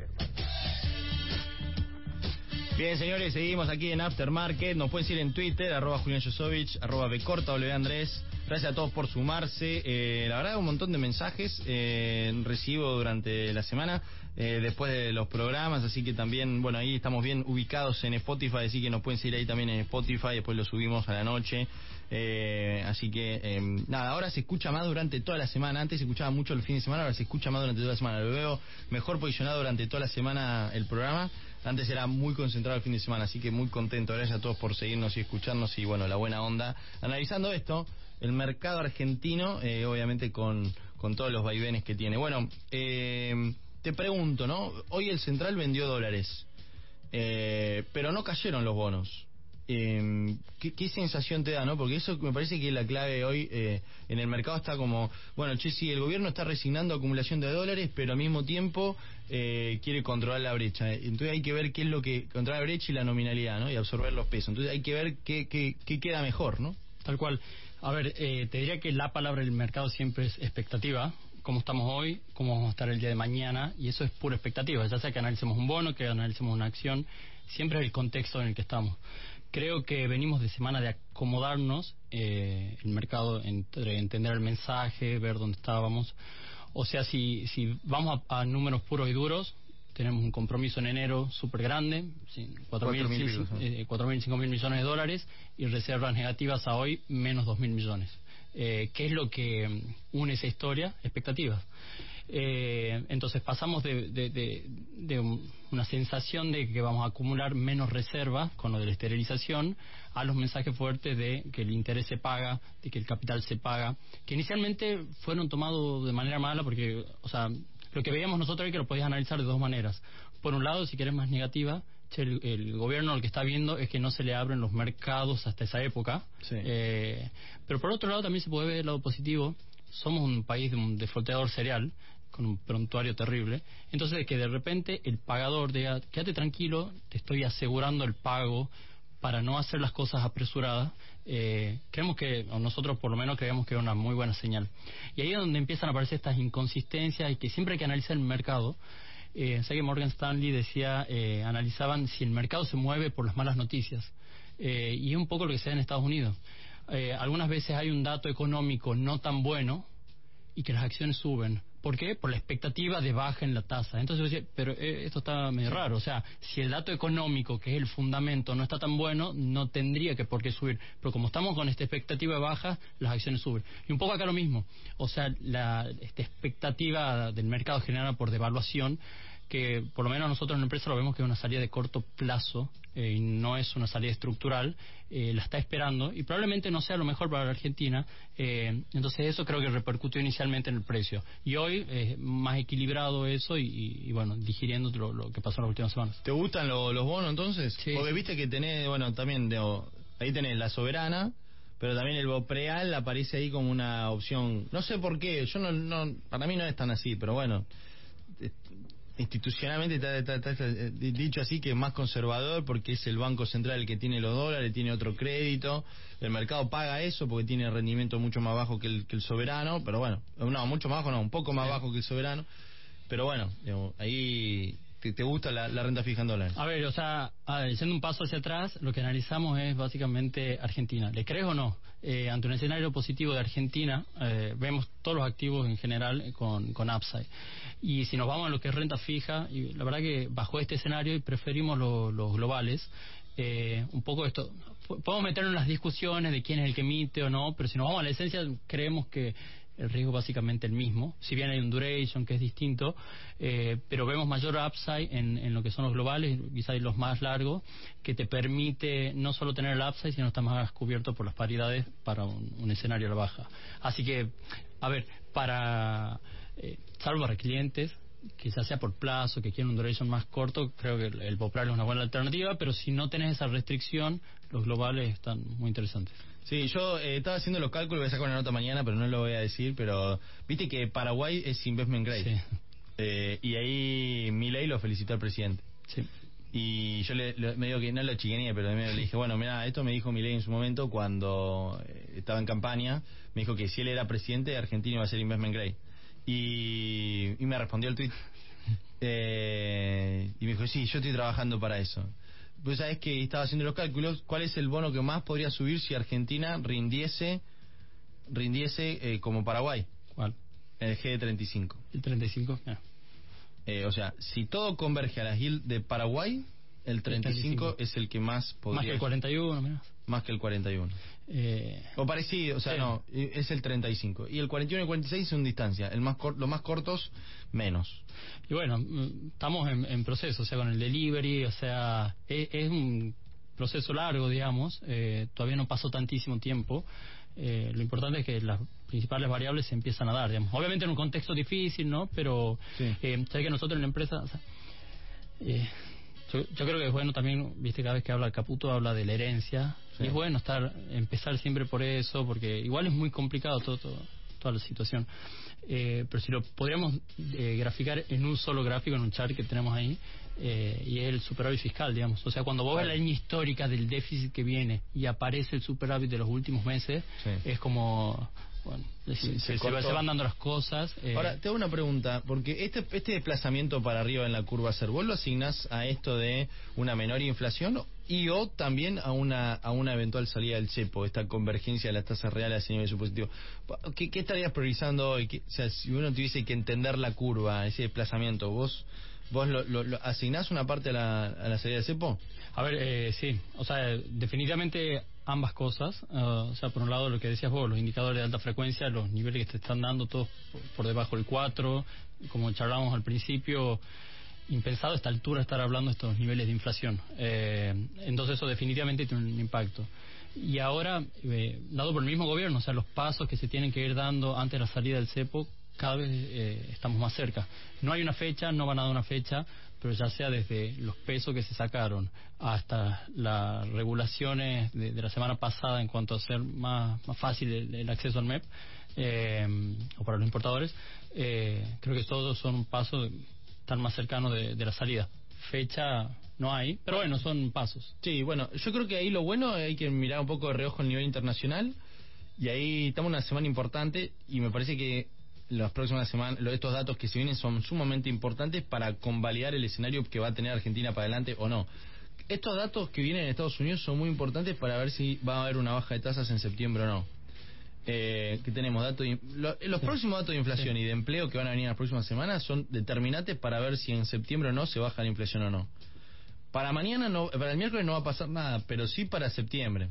S10: Bien, señores, seguimos aquí en Aftermarket. Nos pueden seguir en Twitter, arroba Julián Yosovich, arroba Becorta, W Andrés, Gracias a todos por sumarse. Eh, la verdad, un montón de mensajes eh, recibo durante la semana, eh, después de los programas, así que también, bueno, ahí estamos bien ubicados en Spotify, así que nos pueden seguir ahí también en Spotify, después lo subimos a la noche. Eh, así que, eh, nada, ahora se escucha más durante toda la semana. Antes se escuchaba mucho el fin de semana, ahora se escucha más durante toda la semana. Lo veo mejor posicionado durante toda la semana el programa. Antes era muy concentrado el fin de semana, así que muy contento. Gracias a todos por seguirnos y escucharnos y, bueno, la buena onda. Analizando esto, el mercado argentino, eh, obviamente con, con todos los vaivenes que tiene. Bueno, eh, te pregunto, ¿no? Hoy el Central vendió dólares, eh, pero no cayeron los bonos. Eh, ¿qué, ¿Qué sensación te da, no? Porque eso me parece que es la clave hoy. Eh, en el mercado está como, bueno, che, sí, el gobierno está resignando acumulación de dólares, pero al mismo tiempo eh, quiere controlar la brecha. Entonces hay que ver qué es lo que controla la brecha y la nominalidad, ¿no? Y absorber los pesos. Entonces hay que ver qué, qué, qué queda mejor, ¿no?
S11: Tal cual. A ver, eh, te diría que la palabra del mercado siempre es expectativa. Cómo estamos hoy, cómo vamos a estar el día de mañana, y eso es pura expectativa. Ya sea que analicemos un bono, que analicemos una acción, siempre es el contexto en el que estamos. Creo que venimos de semana de acomodarnos, eh, el mercado, entre entender el mensaje, ver dónde estábamos. O sea, si, si vamos a, a números puros y duros, tenemos un compromiso en enero súper grande, cuatro mil, cinco mil millones de dólares, y reservas negativas a hoy menos dos mil millones. Eh, ¿Qué es lo que une esa historia? Expectativas. Eh, entonces pasamos de, de, de, de un, una sensación de que vamos a acumular menos reservas con lo de la esterilización, a los mensajes fuertes de que el interés se paga, de que el capital se paga, que inicialmente fueron tomados de manera mala porque, o sea, lo que veíamos nosotros es que lo podías analizar de dos maneras. Por un lado, si querés más negativa, che, el, el gobierno lo que está viendo es que no se le abren los mercados hasta esa época. Sí. Eh, pero por otro lado también se puede ver el lado positivo. Somos un país de un deflotador serial, con un prontuario terrible. Entonces, que de repente el pagador diga, quédate tranquilo, te estoy asegurando el pago para no hacer las cosas apresuradas, eh, creemos que, o nosotros por lo menos creemos que es una muy buena señal. Y ahí es donde empiezan a aparecer estas inconsistencias y que siempre hay que analizar el mercado. Eh, sé que Morgan Stanley decía, eh, analizaban si el mercado se mueve por las malas noticias. Eh, y es un poco lo que se da en Estados Unidos. Eh, algunas veces hay un dato económico no tan bueno y que las acciones suben. ¿Por qué? Por la expectativa de baja en la tasa. Entonces yo decía, pero eh, esto está medio raro. O sea, si el dato económico, que es el fundamento, no está tan bueno, no tendría que por qué subir. Pero como estamos con esta expectativa baja, las acciones suben. Y un poco acá lo mismo. O sea, la esta expectativa del mercado generada por devaluación, que por lo menos nosotros en la empresa lo vemos que es una salida de corto plazo, eh, y no es una salida estructural, eh, la está esperando y probablemente no sea lo mejor para la Argentina. Eh, entonces eso creo que repercutió inicialmente en el precio y hoy es eh, más equilibrado eso y, y, y bueno, digiriendo lo, lo que pasó en las últimas semanas.
S10: ¿Te gustan lo, los bonos entonces?
S11: Sí.
S10: Porque viste que tenés, bueno, también de, ahí tenés la soberana, pero también el Bopreal aparece ahí como una opción. No sé por qué, yo no, no para mí no es tan así, pero bueno, institucionalmente está, está, está, está dicho así que es más conservador porque es el Banco Central el que tiene los dólares, tiene otro crédito, el mercado paga eso porque tiene rendimiento mucho más bajo que el, que el soberano, pero bueno, no, mucho más bajo no, un poco más bajo que el soberano, pero bueno, digamos, ahí te, te gusta la, la renta fija en dólares.
S11: A ver, o sea, a ver, haciendo un paso hacia atrás, lo que analizamos es básicamente Argentina. ¿Le crees o no? Eh, ante un escenario positivo de Argentina, eh, vemos todos los activos en general con, con upside. Y si nos vamos a lo que es renta fija, y la verdad que bajo este escenario y preferimos lo, los globales, eh, un poco esto, podemos meternos en las discusiones de quién es el que emite o no, pero si nos vamos a la esencia, creemos que el riesgo es básicamente el mismo, si bien hay un duration que es distinto, eh, pero vemos mayor upside en, en lo que son los globales, quizás los más largos, que te permite no solo tener el upside, sino estar más cubierto por las paridades para un, un escenario a la baja. Así que, a ver, para eh, salvo para clientes, quizás sea por plazo, que quieren un duration más corto, creo que el, el Bopreal es una buena alternativa, pero si no tenés esa restricción, los globales están muy interesantes.
S10: Sí, yo eh, estaba haciendo los cálculos, voy a sacar una nota mañana, pero no lo voy a decir, pero viste que Paraguay es investment grade. Sí. Eh, y ahí Milei lo felicitó al presidente.
S11: Sí.
S10: Y yo le, le, me digo que no lo chiquené, pero le dije, bueno, mira, esto me dijo Milei en su momento cuando eh, estaba en campaña, me dijo que si él era presidente, Argentina iba a ser investment grade. Y, y me respondió el tweet. Eh, y me dijo, sí, yo estoy trabajando para eso. Pues sabes que estaba haciendo los cálculos, ¿cuál es el bono que más podría subir si Argentina rindiese rindiese eh, como Paraguay.
S11: ¿Cuál?
S10: El G de treinta y cinco.
S11: ¿El treinta y cinco? Ah.
S10: Eh, o sea, si todo converge a la yield de Paraguay, el treinta y cinco es el que más podría...
S11: Más que el cuarenta y uno, menos.
S10: Más que el cuarenta y uno.
S11: Eh...
S10: O parecido, o sea, sí. no, es el treinta y cinco. Y el cuarenta y uno y el cuarenta y seis son distancia. El más cor los más cortos, menos.
S11: Y bueno, estamos en, en proceso, o sea, con el delivery, o sea, es, es un proceso largo, digamos. Eh, todavía no pasó tantísimo tiempo. Eh, lo importante es que las principales variables se empiezan a dar, digamos. Obviamente en un contexto difícil, ¿no? Pero, sí. eh, sé que nosotros en la empresa... O sea, eh, Yo, yo creo que es bueno también, viste, cada vez que habla Caputo habla de la herencia, sí. Y es bueno estar empezar siempre por eso, porque igual es muy complicado todo, todo toda la situación, eh, pero si lo podríamos eh, graficar en un solo gráfico, en un chart que tenemos ahí, eh, y es el superávit fiscal, digamos. O sea, cuando vos ves la línea histórica del déficit que viene y aparece el superávit de los últimos meses, sí. Es como... Bueno,
S10: sí,
S11: se,
S10: se,
S11: se, se van dando las cosas. Eh.
S10: Ahora, te hago una pregunta, porque este este desplazamiento para arriba en la curva C E R, ¿vos lo asignás a esto de una menor inflación y o también a una a una eventual salida del cepo, esta convergencia de las tasas reales hacia nivel supositivo? ¿Qué, qué estarías priorizando hoy? ¿Qué, o sea, si uno tuviese que entender la curva, ese desplazamiento, ¿vos vos lo, lo, lo asignás una parte a la, a la salida del cepo?
S11: A ver, eh, sí, o sea, definitivamente ambas cosas, uh, o sea, por un lado lo que decías vos, los indicadores de alta frecuencia, los niveles que te están dando todos por, por debajo del cuatro, como charlábamos al principio, impensado a esta altura estar hablando de estos niveles de inflación, eh, entonces eso definitivamente tiene un impacto. Y ahora, eh, dado por el mismo gobierno, o sea, los pasos que se tienen que ir dando antes de la salida del cepo, cada vez eh, estamos más cerca. No hay una fecha, no van a dar una fecha, pero ya sea desde los pesos que se sacaron hasta las regulaciones de, de la semana pasada en cuanto a hacer más, más fácil el, el acceso al M E P, eh, o para los importadores, eh, creo que todos son un paso tan más cercano de, de la salida. Fecha no hay, pero bueno, son pasos.
S10: Sí, bueno, yo creo que ahí lo bueno hay que mirar un poco de reojo el nivel internacional, y ahí estamos en una semana importante, y me parece que las próximas semanas, estos datos que se vienen son sumamente importantes para convalidar el escenario que va a tener Argentina para adelante o no. Estos datos que vienen en Estados Unidos son muy importantes para ver si va a haber una baja de tasas en septiembre o no. Eh, que tenemos datos de, lo, los sí. próximos datos de inflación sí. y de empleo que van a venir en las próximas semanas son determinantes para ver si en septiembre o no se baja la inflación o no. Para mañana no, para el miércoles no va a pasar nada, pero sí para septiembre.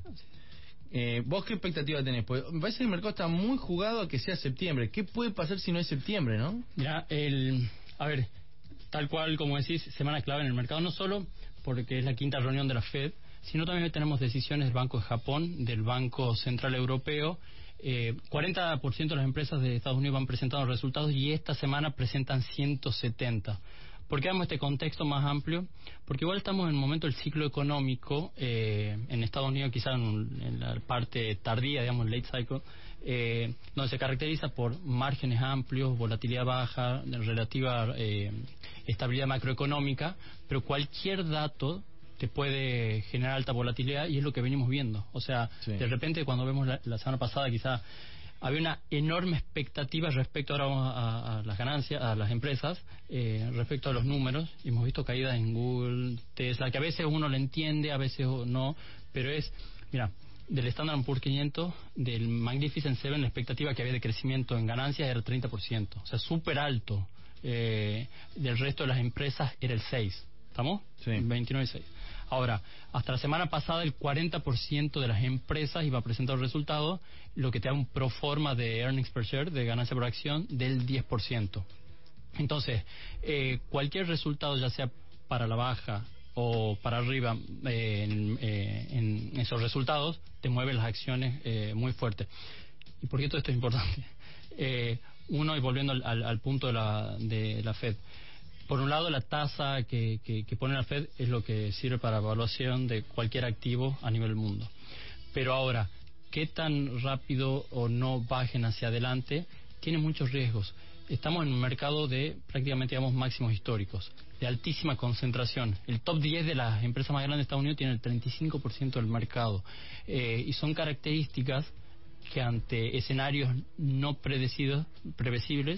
S10: Eh, ¿Vos qué expectativa tenés? Pues me parece que el mercado está muy jugado a que sea septiembre. ¿Qué puede pasar si no es septiembre, no?
S11: Ya, el, a ver, tal cual como decís, semana clave en el mercado, no solo porque es la quinta reunión de la Fed, sino también tenemos decisiones del Banco de Japón, del Banco Central Europeo. Eh, cuarenta por ciento de las empresas de Estados Unidos van presentando resultados y esta semana presentan ciento setenta. ¿Por qué damos este contexto más amplio? Porque igual estamos en el momento del ciclo económico, eh, en Estados Unidos quizá en, en la parte tardía, digamos, late cycle, eh, donde se caracteriza por márgenes amplios, volatilidad baja, relativa eh, estabilidad macroeconómica, pero cualquier dato te puede generar alta volatilidad y es lo que venimos viendo. O sea, sí. de repente cuando vemos la, la semana pasada quizá había una enorme expectativa respecto ahora a, a las ganancias, a las empresas, eh, respecto a los números. Y hemos visto caídas en Google, Tesla, que a veces uno lo entiende, a veces no, pero es, mira, del Standard and Poor's quinientos, del Magnificent Seven, la expectativa que había de crecimiento en ganancias era el treinta por ciento, o sea, súper alto. Eh, del resto de las empresas era el seis, ¿estamos?
S10: Sí.
S11: veintinueve punto seis. Ahora, hasta la semana pasada el cuarenta por ciento de las empresas iba a presentar resultados, lo que te da un pro forma de earnings per share, de ganancia por acción, del diez por ciento. Entonces, eh, cualquier resultado, ya sea para la baja o para arriba, eh, en, eh, en esos resultados, te mueve las acciones eh, muy fuerte. ¿Y por qué todo esto es importante? Eh, uno, y volviendo al, al, al punto de la, de la Fed, por un lado, la tasa que, que, que pone la Fed es lo que sirve para evaluación de cualquier activo a nivel del mundo. Pero ahora, qué tan rápido o no bajen hacia adelante, tiene muchos riesgos. Estamos en un mercado de prácticamente, digamos, máximos históricos, de altísima concentración. El top diez de las empresas más grandes de Estados Unidos tiene el treinta y cinco por ciento del mercado. Eh, y son características que ante escenarios no predecidos, previsibles,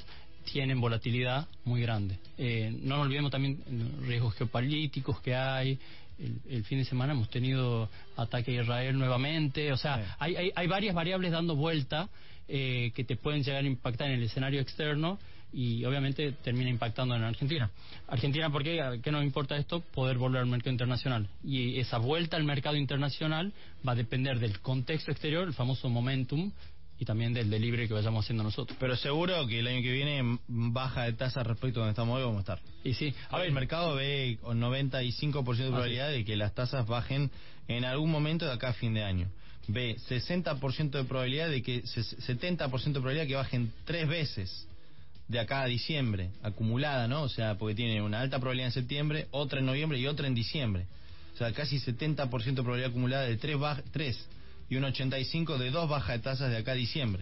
S11: tienen volatilidad muy grande. Eh, no nos olvidemos también los riesgos geopolíticos que hay. El, el fin de semana hemos tenido ataque a Israel nuevamente. O sea, sí. hay, hay, hay varias variables dando vuelta eh, que te pueden llegar a impactar en el escenario externo y obviamente termina impactando en Argentina. Argentina, ¿por qué? ¿Qué nos importa esto? Poder volver al mercado internacional. Y esa vuelta al mercado internacional va a depender del contexto exterior, el famoso momentum, y también del delivery que vayamos haciendo nosotros.
S10: Pero seguro que el año que viene baja de tasa respecto a donde estamos hoy, vamos a estar.
S11: Y sí,
S10: a ver, el mercado ve con noventa y cinco por ciento de probabilidad de que las tasas bajen en algún momento de acá a fin de año. Ve sesenta por ciento de probabilidad de que, setenta por ciento de probabilidad que bajen tres veces de acá a diciembre, acumulada, ¿no? O sea, porque tiene una alta probabilidad en septiembre, otra en noviembre y otra en diciembre. O sea, casi setenta por ciento de probabilidad acumulada de tres, baj- tres y un ochenta y cinco por ciento de dos bajas de tasas de acá a diciembre.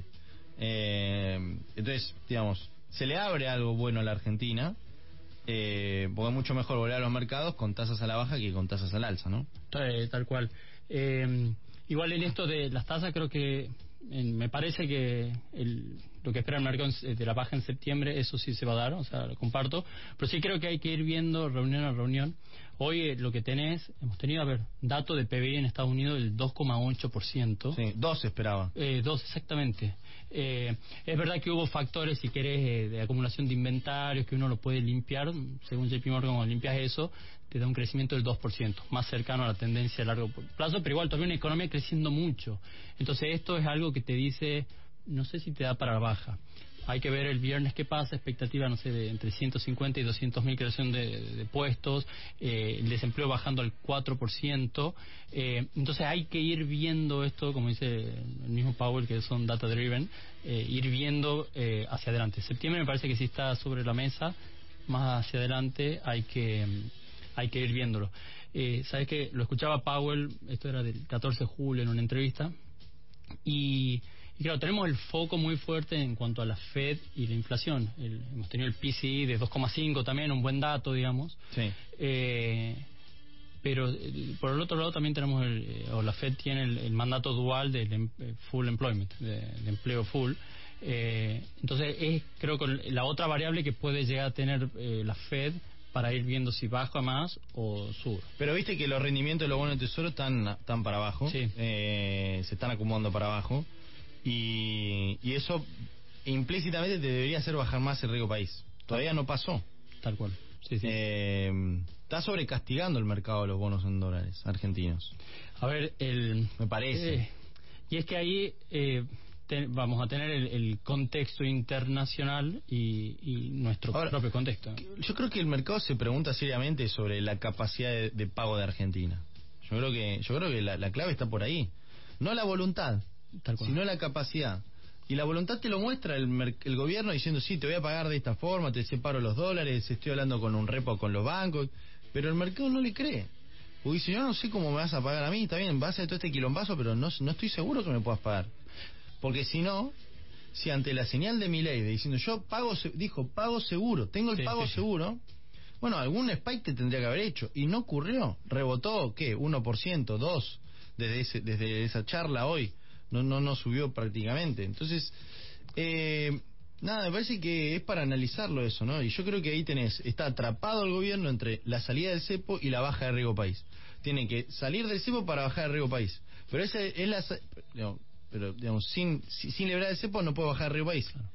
S10: Eh, entonces, digamos, se le abre algo bueno a la Argentina, eh, porque es mucho mejor volver a los mercados con tasas a la baja que con tasas al alza, ¿no?
S11: Tal, tal cual. Eh, igual en esto de las tasas, creo que en, me parece que el, lo que espera el mercado de la baja en septiembre, eso sí se va a dar, o sea, lo comparto, pero sí creo que hay que ir viendo reunión a reunión. Hoy eh, lo que tenés, hemos tenido, a ver, dato de P B I en Estados Unidos del dos coma ocho por ciento.
S10: Sí, dos esperaba.
S11: Eh, dos, exactamente. Eh, es verdad que hubo factores, si querés, eh, de acumulación de inventarios, que uno lo puede limpiar, según J P Morgan, cuando limpias eso, te da un crecimiento del dos por ciento, más cercano a la tendencia a largo plazo, pero igual todavía una economía creciendo mucho. Entonces esto es algo que te dice, no sé si te da para la baja. Hay que ver el viernes qué pasa, expectativa, no sé, de entre ciento cincuenta y doscientos mil creación de, de puestos, eh, el desempleo bajando al cuatro por ciento. Eh, entonces hay que ir viendo esto, como dice el mismo Powell, que son data driven, eh, ir viendo eh, hacia adelante. Septiembre me parece que sí está sobre la mesa, más hacia adelante hay que, hay que ir viéndolo. Eh, ¿Sabes qué? Lo escuchaba Powell, esto era del catorce de julio en una entrevista, y... Y claro, tenemos el foco muy fuerte en cuanto a la Fed y la inflación. El, hemos tenido el P C I de dos coma cinco también, un buen dato, digamos.
S10: Sí.
S11: Eh, pero eh, por el otro lado también tenemos, el, eh, o la Fed tiene el, el mandato dual del em, full employment, de, de empleo full. Eh, entonces es creo que la otra variable que puede llegar a tener eh, la Fed para ir viendo si baja más o sube.
S10: Pero viste que los rendimientos de los bonos de tesoro están, están para abajo.
S11: Sí.
S10: Eh, se están acumulando para abajo. Y, y eso implícitamente te debería hacer bajar más el riesgo país. Todavía no pasó.
S11: Tal cual. Sí, sí.
S10: Eh, está sobrecastigando el mercado de los bonos en dólares argentinos.
S11: A ver, el...
S10: Me parece.
S11: Eh, y es que ahí eh, te, vamos a tener el, el contexto internacional y, y nuestro
S10: Ahora,
S11: propio contexto.
S10: Yo creo que el mercado se pregunta seriamente sobre la capacidad de, de pago de Argentina. Yo creo que yo creo que la, la clave está por ahí. No la voluntad,
S11: Tal cual.
S10: sino la capacidad. Y la voluntad te lo muestra el, el gobierno diciendo, sí, te voy a pagar de esta forma, te separo los dólares, estoy hablando con un repo con los bancos, pero el mercado no le cree. Porque dice, yo no sé cómo me vas a pagar a mí, está bien, en base a todo este quilombazo, pero no, no estoy seguro que me puedas pagar. Porque si no, si ante la señal de Milei de diciendo, yo pago, dijo, pago seguro, tengo el
S11: sí,
S10: pago
S11: sí, sí.
S10: seguro, bueno, algún spike te tendría que haber hecho, y no ocurrió. Rebotó, ¿qué? uno por ciento, dos por ciento, desde, ese, desde esa charla hoy. No, no, no subió prácticamente. Entonces, eh, nada, me parece que es para analizarlo eso, ¿no? Y yo creo que ahí tenés, está atrapado el gobierno entre la salida del cepo y la baja de riesgo país. Tienen que salir del cepo para bajar el riesgo país. Pero ese es la, digamos, pero digamos, sin, sin liberar el cepo no puede bajar el riesgo país.
S11: Claro.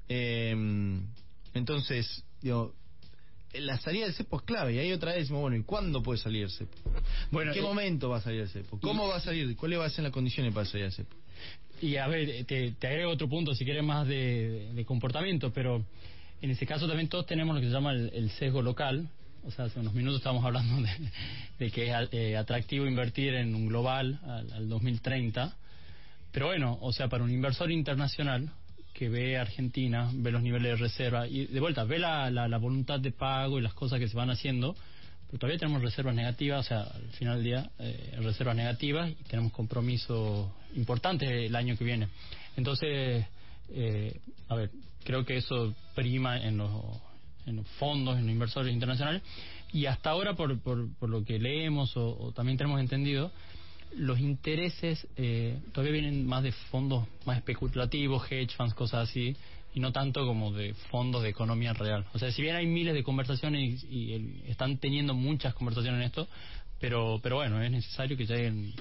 S10: Eh, entonces, digo, la salida del cepo es clave. Y ahí otra vez decimos, bueno, ¿y cuándo puede salir el cepo?
S11: Bueno,
S10: ¿En qué
S11: eh,
S10: momento va a salir el cepo? ¿Cómo
S11: y,
S10: va a salir? ¿Cuáles van a ser las condiciones para salir el cepo?
S11: Y a ver, te, te agrego otro punto si quieres más de, de comportamiento, pero en ese caso también todos tenemos lo que se llama el, el sesgo local. O sea, hace unos minutos estábamos hablando de, de que es eh, atractivo invertir en un global al, al dos mil treinta. Pero bueno, o sea, para un inversor internacional que ve Argentina, ve los niveles de reserva y de vuelta, ve la, la, la voluntad de pago y las cosas que se van haciendo, pero todavía tenemos reservas negativas, o sea, al final del día, eh, reservas negativas y tenemos compromisos importantes el año que viene. Entonces, eh, a ver, creo que eso prima en los, en los fondos, en los inversores internacionales, y hasta ahora, por, por, por lo que leemos o, o también tenemos entendido, los intereses eh, todavía vienen más de fondos más especulativos, hedge funds, cosas así, y no tanto como de fondos de economía real. O sea, si bien hay miles de conversaciones y, y el, están teniendo muchas conversaciones en esto, pero pero bueno, es necesario que lleguen.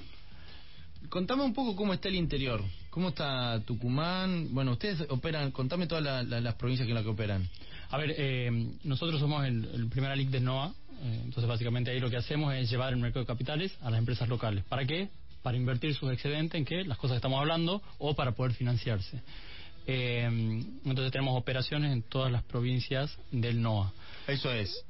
S10: Contame un poco cómo está el interior, cómo está Tucumán. Bueno, ustedes operan, contame todas la, la, las provincias en las que operan.
S11: A ver, eh, nosotros somos el, el primer A L I C de N O A, eh, entonces básicamente ahí lo que hacemos es llevar el mercado de capitales a las empresas locales. ¿Para qué? Para invertir sus excedentes en qué, las cosas que estamos hablando, o para poder financiarse. Eh, entonces tenemos operaciones en todas las provincias del N O A.
S10: Eso es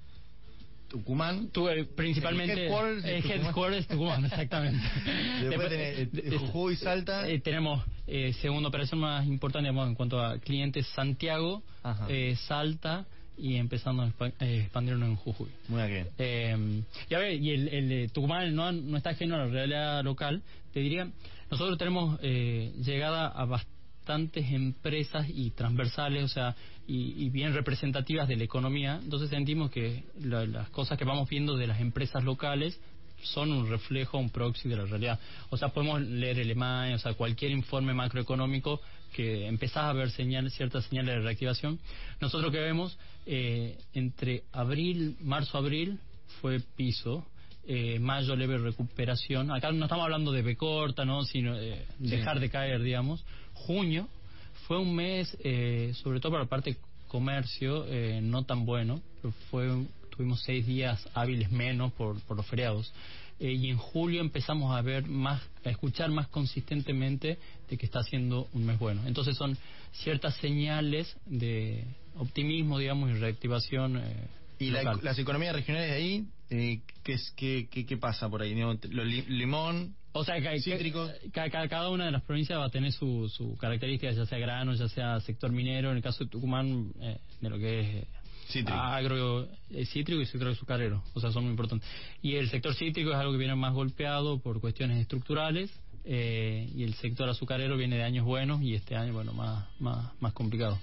S10: Tucumán,
S11: tu, eh, principalmente
S10: el headquarters de
S11: eh,
S10: Tucumán.
S11: Headquarters Tucumán, exactamente.
S10: Después tenés eh, Jujuy, Salta.
S11: Eh, tenemos eh, segunda operación más importante, digamos, en cuanto a clientes, Santiago, eh, Salta y empezando a expa- eh, expandirnos en Jujuy.
S10: Muy bien.
S11: Eh, y a ver, y el, el de Tucumán no, no está ajeno a la realidad local. Te diría, nosotros tenemos eh, llegada a bastantes empresas y transversales, o sea, y, y bien representativas de la economía. Entonces sentimos que la, las cosas que vamos viendo de las empresas locales son un reflejo, un proxy de la realidad. O sea, podemos leer el E M A E, o sea, cualquier informe macroeconómico que empezás a ver señales, ciertas señales de reactivación. Nosotros que vemos, eh, entre abril, marzo-abril, fue piso. Eh, mayo, leve recuperación. Acá no estamos hablando de B corta, ¿no? Sino eh,
S10: Sí.
S11: dejar de caer, digamos. Junio fue un mes, eh, sobre todo para la parte comercio, eh, no tan bueno. Pero fue, tuvimos seis días hábiles menos por, por los feriados. Eh, y en julio empezamos a ver más, a escuchar más consistentemente de que está siendo un mes bueno. Entonces son ciertas señales de optimismo, digamos, y reactivación. Eh,
S10: ¿Y la,
S11: local.
S10: las economías regionales de ahí, eh, ¿qué, es, qué, qué, qué pasa por ahí? ¿No? Lo, li, limón,
S11: o sea, que,
S10: cítricos.
S11: Cada, cada, cada una de las provincias va a tener su, su característica, ya sea grano, ya sea sector minero. En el caso de Tucumán, eh, de lo que es eh,
S10: Cítrico.
S11: agro, eh, cítrico y sector azucarero. O sea, son muy importantes. Y el sector cítrico es algo que viene más golpeado por cuestiones estructurales. Eh, y el sector azucarero viene de años buenos y este año, bueno, más, más, más complicado.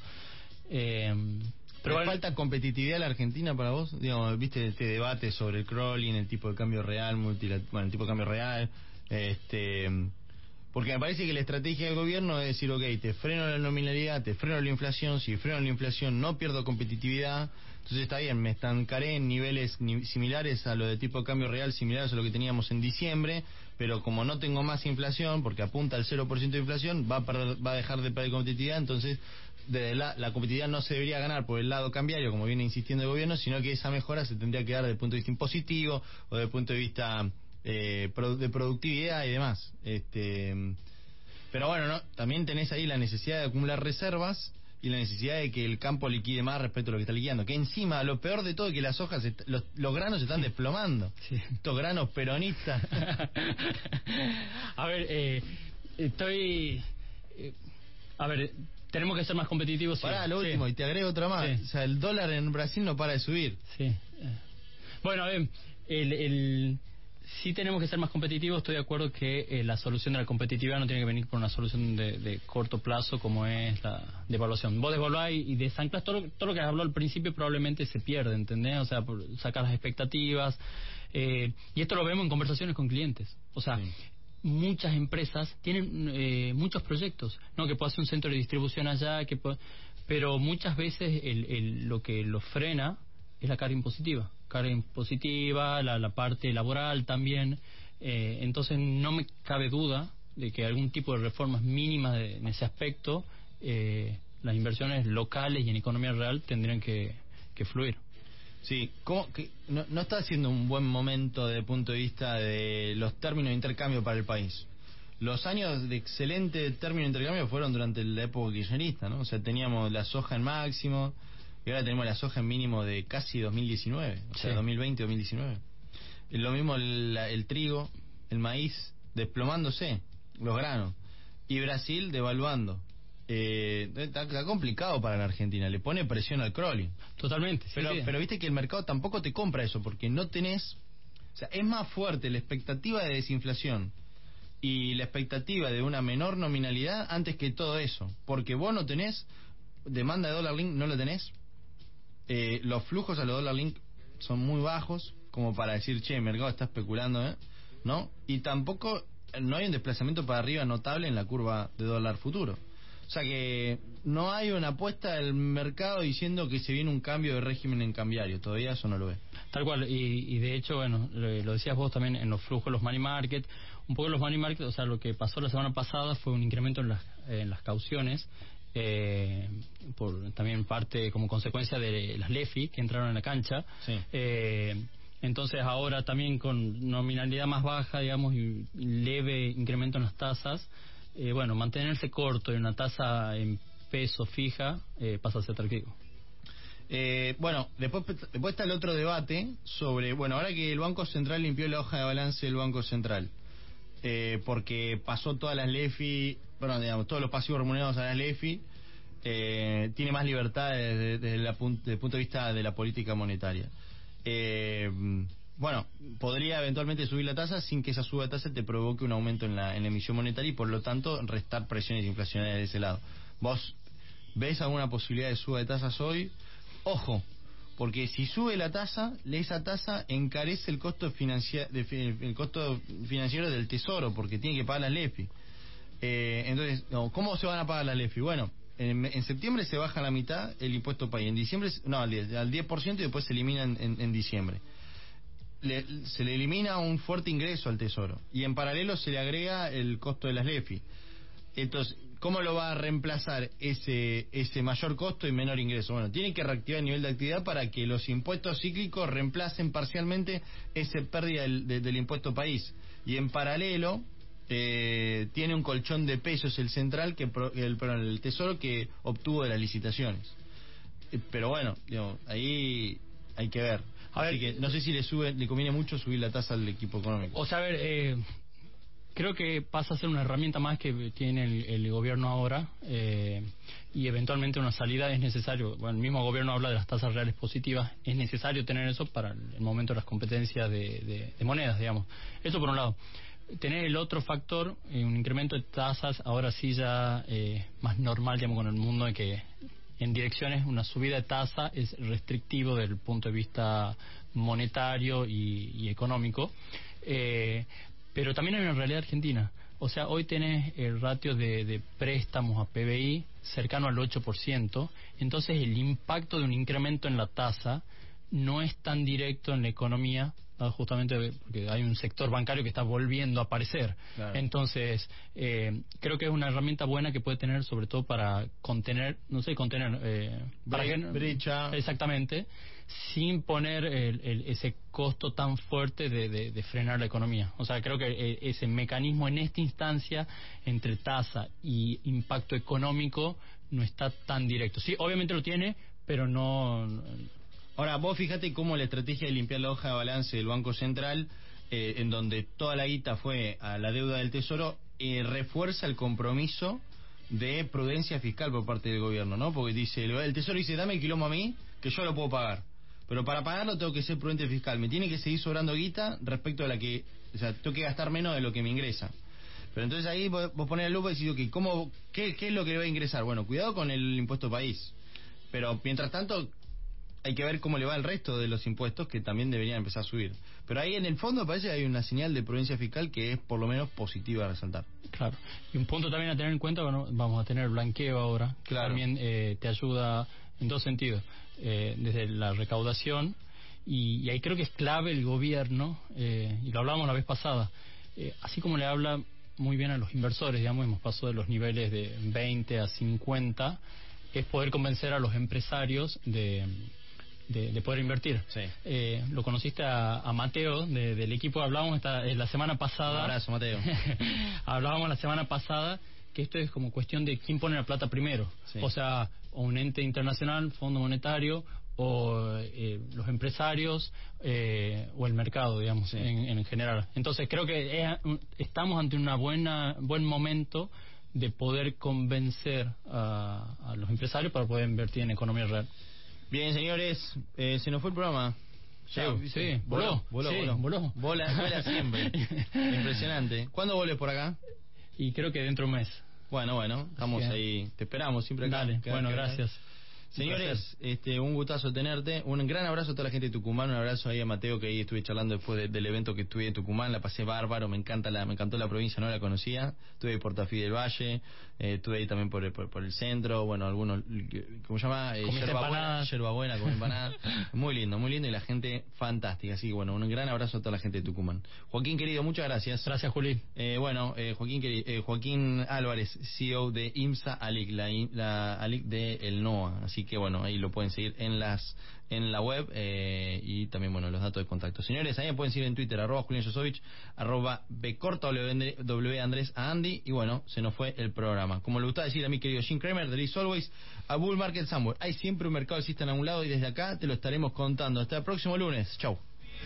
S11: Eh,
S10: Pero bueno, falta competitividad en la Argentina para vos, digamos, viste este debate sobre el crawling, el tipo de cambio real, multilat bueno, el tipo de cambio real, este, porque me parece que la estrategia del gobierno es decir, ok, te freno la nominalidad, te freno la inflación, si freno la inflación no pierdo competitividad, entonces está bien, me estancaré en niveles ni similares a lo de tipo de cambio real, similares a lo que teníamos en diciembre, pero como no tengo más inflación, porque apunta al cero por ciento de inflación, va a perder, va a dejar de perder competitividad, entonces de la, la competitividad no se debería ganar por el lado cambiario, como viene insistiendo el gobierno, sino que esa mejora se tendría que dar desde el punto de vista impositivo o desde el punto de vista eh, de productividad y demás. Este, pero bueno, no, también tenés ahí la necesidad de acumular reservas y la necesidad de que el campo liquide más respecto a lo que está liquidando. Que encima, lo peor de todo es que las hojas, los, los granos se están desplomando. Sí. Estos granos peronistas.
S11: A ver, eh, estoy... Eh, a ver... Tenemos que ser más competitivos.
S10: Pará,
S11: sí,
S10: lo último,
S11: sí.
S10: y te agrego otra más. Sí. O sea, el dólar en Brasil no para de subir.
S11: Sí. Bueno, a ver, el, el, sí tenemos que ser más competitivos. Estoy de acuerdo que eh, la solución de la competitividad no tiene que venir por una solución de, de corto plazo como es la devaluación. Vos devaluás y desanclas todo, todo lo que habló al principio probablemente se pierde, ¿entendés? O sea, por sacar las expectativas. Eh, y esto lo vemos en conversaciones con clientes. O sea... Sí. Muchas empresas tienen eh, muchos proyectos, no que pueda hacer un centro de distribución allá, que pueda, pero muchas veces el, el, lo que lo frena es la carga impositiva, carga impositiva, la, la parte laboral también. Eh, entonces no me cabe duda de que algún tipo de reformas mínimas de, en ese aspecto, eh, las inversiones locales y en economía real tendrían que, que fluir.
S10: Sí, ¿cómo que no, no está siendo un buen momento desde el punto de vista de los términos de intercambio para el país? Los años de excelente término de intercambio fueron durante la época kirchnerista, ¿no? O sea, teníamos la soja en máximo y ahora tenemos la soja en mínimo de casi dos mil diecinueve, o sea, sí. dos mil veinte, dos mil diecinueve. Lo mismo el, el trigo, el maíz desplomándose, los granos, y Brasil devaluando. Eh, está, está complicado para la Argentina, le pone presión al crawling.
S11: Totalmente. Sí,
S10: pero,
S11: sí.
S10: pero viste que el mercado tampoco te compra eso, porque no tenés, o sea, es más fuerte la expectativa de desinflación y la expectativa de una menor nominalidad antes que todo eso, porque vos no tenés demanda de dólar link, no lo tenés, eh, los flujos a los dólar link son muy bajos como para decir, che, el mercado está especulando, ¿eh? ¿No? Y tampoco no hay un desplazamiento para arriba notable en la curva de dólar futuro. O sea que no hay una apuesta del mercado diciendo que se viene un cambio de régimen en cambiario. Todavía eso no lo ve.
S11: Tal cual, y, y de hecho, bueno, lo, lo decías vos también en los flujos, los money market. Un poco los money market, o sea, lo que pasó la semana pasada fue un incremento en las, en las cauciones. Eh, por también parte como consecuencia de las L E F I que entraron en la cancha.
S10: Sí.
S11: Eh, entonces ahora también con nominalidad más baja, digamos, y leve incremento en las tasas, eh, bueno, mantenerse corto y una tasa en peso fija eh, pasa a ser atractivo.
S10: Eh, bueno, después, después está el otro debate sobre, bueno, ahora que el Banco Central limpió la hoja de balance del Banco Central, eh, porque pasó todas las L E F I, bueno, digamos, todos los pasivos remunerados a las L E F I, eh, tiene más libertad desde, desde, la punt- desde el punto de vista de la política monetaria. Eh, bueno, podría eventualmente subir la tasa sin que esa suba de tasa te provoque un aumento en la, en la emisión monetaria y por lo tanto restar presiones inflacionarias de ese lado. ¿Vos ves alguna posibilidad de suba de tasas hoy? Ojo, porque si sube la tasa, esa tasa encarece el costo, financia, de, el costo financiero del Tesoro, porque tiene que pagar las L E F I. Eh, entonces, no, ¿cómo se van a pagar las L E F I? Bueno, en, en septiembre se baja a la mitad el impuesto país, en diciembre, no, al diez, al diez por ciento y después se elimina en, en, en diciembre. Le, se le elimina un fuerte ingreso al Tesoro y en paralelo se le agrega el costo de las L E F I. Entonces, ¿cómo lo va a reemplazar ese ese mayor costo y menor ingreso? Bueno, tiene que reactivar el nivel de actividad para que los impuestos cíclicos reemplacen parcialmente esa pérdida del, de, del impuesto país. Y en paralelo, eh, tiene un colchón de pesos el central, que el, perdón, el Tesoro, que obtuvo de las licitaciones. Eh, pero bueno, digamos, ahí hay que ver. A ver, Así que no sé si le sube, le conviene mucho subir la tasa al equipo económico.
S11: O sea, a ver, eh... creo que pasa a ser una herramienta más que tiene el, el gobierno ahora, eh, y eventualmente una salida es necesario. Bueno, el mismo gobierno habla de las tasas reales positivas, es necesario tener eso para el momento de las competencias de, de, de monedas, digamos. Eso por un lado. Tener el otro factor, eh, un incremento de tasas, ahora sí ya eh, más normal, digamos, con el mundo de que en direcciones una subida de tasa es restrictivo desde el punto de vista monetario y, y económico. Eh, Pero también hay una realidad argentina. O sea, hoy tenés el ratio de, de préstamos a P B I cercano al ocho por ciento. Entonces el impacto de un incremento en la tasa no es tan directo en la economía, ¿no? Justamente porque hay un sector bancario que está volviendo a aparecer. Claro. Entonces, eh, creo que es una herramienta buena que puede tener, sobre todo para contener, no sé, contener... Eh, para que,
S10: brecha.
S11: Exactamente, sin poner el, el, ese costo tan fuerte de, de, de frenar la economía. O sea, creo que ese mecanismo en esta instancia, entre tasa y impacto económico, no está tan directo. Sí, obviamente lo tiene, pero no...
S10: Ahora, vos fíjate cómo la estrategia de limpiar la hoja de balance del Banco Central, eh, en donde toda la guita fue a la deuda del Tesoro, eh, refuerza el compromiso de prudencia fiscal por parte del gobierno, ¿no? Porque dice, el, el Tesoro dice, dame el quilombo a mí, que yo lo puedo pagar. Pero para pagarlo tengo que ser prudente fiscal. Me tiene que seguir sobrando guita respecto a la que... O sea, tengo que gastar menos de lo que me ingresa. Pero entonces ahí vos, vos ponés la lupa y decís, okay, ¿cómo, qué, ¿qué es lo que le va a ingresar? Bueno, cuidado con el impuesto país. Pero mientras tanto... hay que ver cómo le va el resto de los impuestos que también deberían empezar a subir. Pero ahí en el fondo parece que hay una señal de prudencia fiscal que es por lo menos positiva a resaltar.
S11: Claro. Y un punto también a tener en cuenta, bueno, vamos a tener blanqueo ahora, que claro. también eh, te ayuda en dos sentidos. Eh, desde la recaudación, y, y ahí creo que es clave el gobierno, eh, y lo hablábamos la vez pasada, eh, así como le habla muy bien a los inversores, digamos, hemos pasado de los niveles de veinte a cincuenta, es poder convencer a los empresarios de... De, de poder invertir.
S10: Sí.
S11: Eh, lo conociste a, a Mateo de, del equipo, hablábamos esta, eh, la semana pasada.
S10: Un abrazo, Mateo.
S11: Hablábamos la semana pasada que esto es como cuestión de quién pone la plata primero.
S10: Sí.
S11: O sea, o un ente internacional, Fondo Monetario, o eh, los empresarios, eh, o el mercado, digamos, sí. en, en general. Entonces creo que es, estamos ante una buena buen momento de poder convencer a, a los empresarios para poder invertir en economía real.
S10: Bien, señores, eh, se nos fue el programa.
S11: Ya, sí, sí, voló,
S10: voló,
S11: sí,
S10: voló.
S11: voló.
S10: Vola, vuela siempre. Impresionante. ¿Cuándo vuelves por acá?
S11: Y creo que dentro de un mes.
S10: Bueno, bueno, estamos
S11: Así
S10: ahí. Te esperamos siempre acá.
S11: Dale,
S10: acá
S11: bueno,
S10: acá,
S11: gracias.
S10: Señores, este, un gustazo tenerte. Un gran abrazo a toda la gente de Tucumán. Un abrazo ahí a Mateo, que ahí estuve charlando después de, del evento que estuve en Tucumán. La pasé bárbaro, me encanta la, me encantó la provincia, no la conocía. Estuve ahí por Tafí del Valle, eh, estuve ahí también por, por, por el centro. Bueno, algunos, ¿cómo se llama? Eh, yerba buena, yerba buena, con empanada. Muy lindo, muy lindo, y la gente fantástica. Así que bueno, un gran abrazo a toda la gente de Tucumán. Joaquín, querido, muchas gracias.
S11: Gracias, Juli.
S10: Eh, bueno, eh, Joaquín, eh, Joaquín Álvarez, C E O de IMSA ALIC, la, la ALIC de el NOA. Así que bueno, ahí lo pueden seguir en las en la web eh, y también bueno los datos de contacto. Señores, ahí me pueden seguir en Twitter, arroba Julián Josovich, arroba Bcorta, W Andrés a Andy, y bueno, se nos fue el programa. Como le gusta decir a mi querido Jim Cramer, there is always a bull market somewhere. Hay siempre un mercado alcista en algún lado, y desde acá te lo estaremos contando. Hasta el próximo lunes. Chau.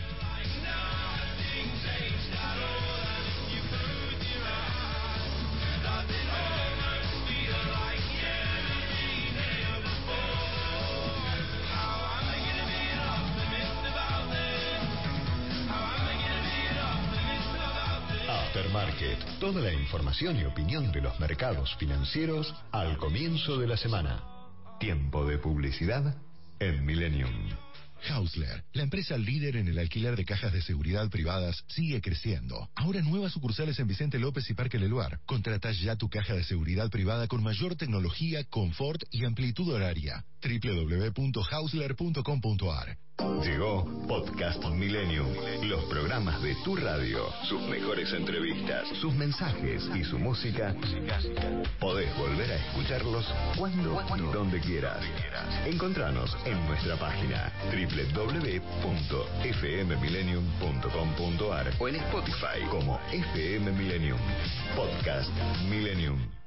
S9: Aftermarket, toda la información y opinión de los mercados financieros al comienzo de la semana. Tiempo de publicidad en Millennium.
S17: Hausler, la empresa líder en el alquiler de cajas de seguridad privadas, sigue creciendo. Ahora nuevas sucursales en Vicente López y Parque Leluar. Contrata ya tu caja de seguridad privada con mayor tecnología, confort y amplitud horaria. doble u doble u doble u punto hausler punto com punto a r.
S9: Llegó Podcast Millennium, los programas de tu radio, sus mejores entrevistas, sus mensajes y su música. Podés volver a escucharlos cuando y donde quieras. Encontranos en nuestra página doble u doble u doble u punto f m millennium punto com punto a r o en Spotify como F M Millennium. Podcast Millennium.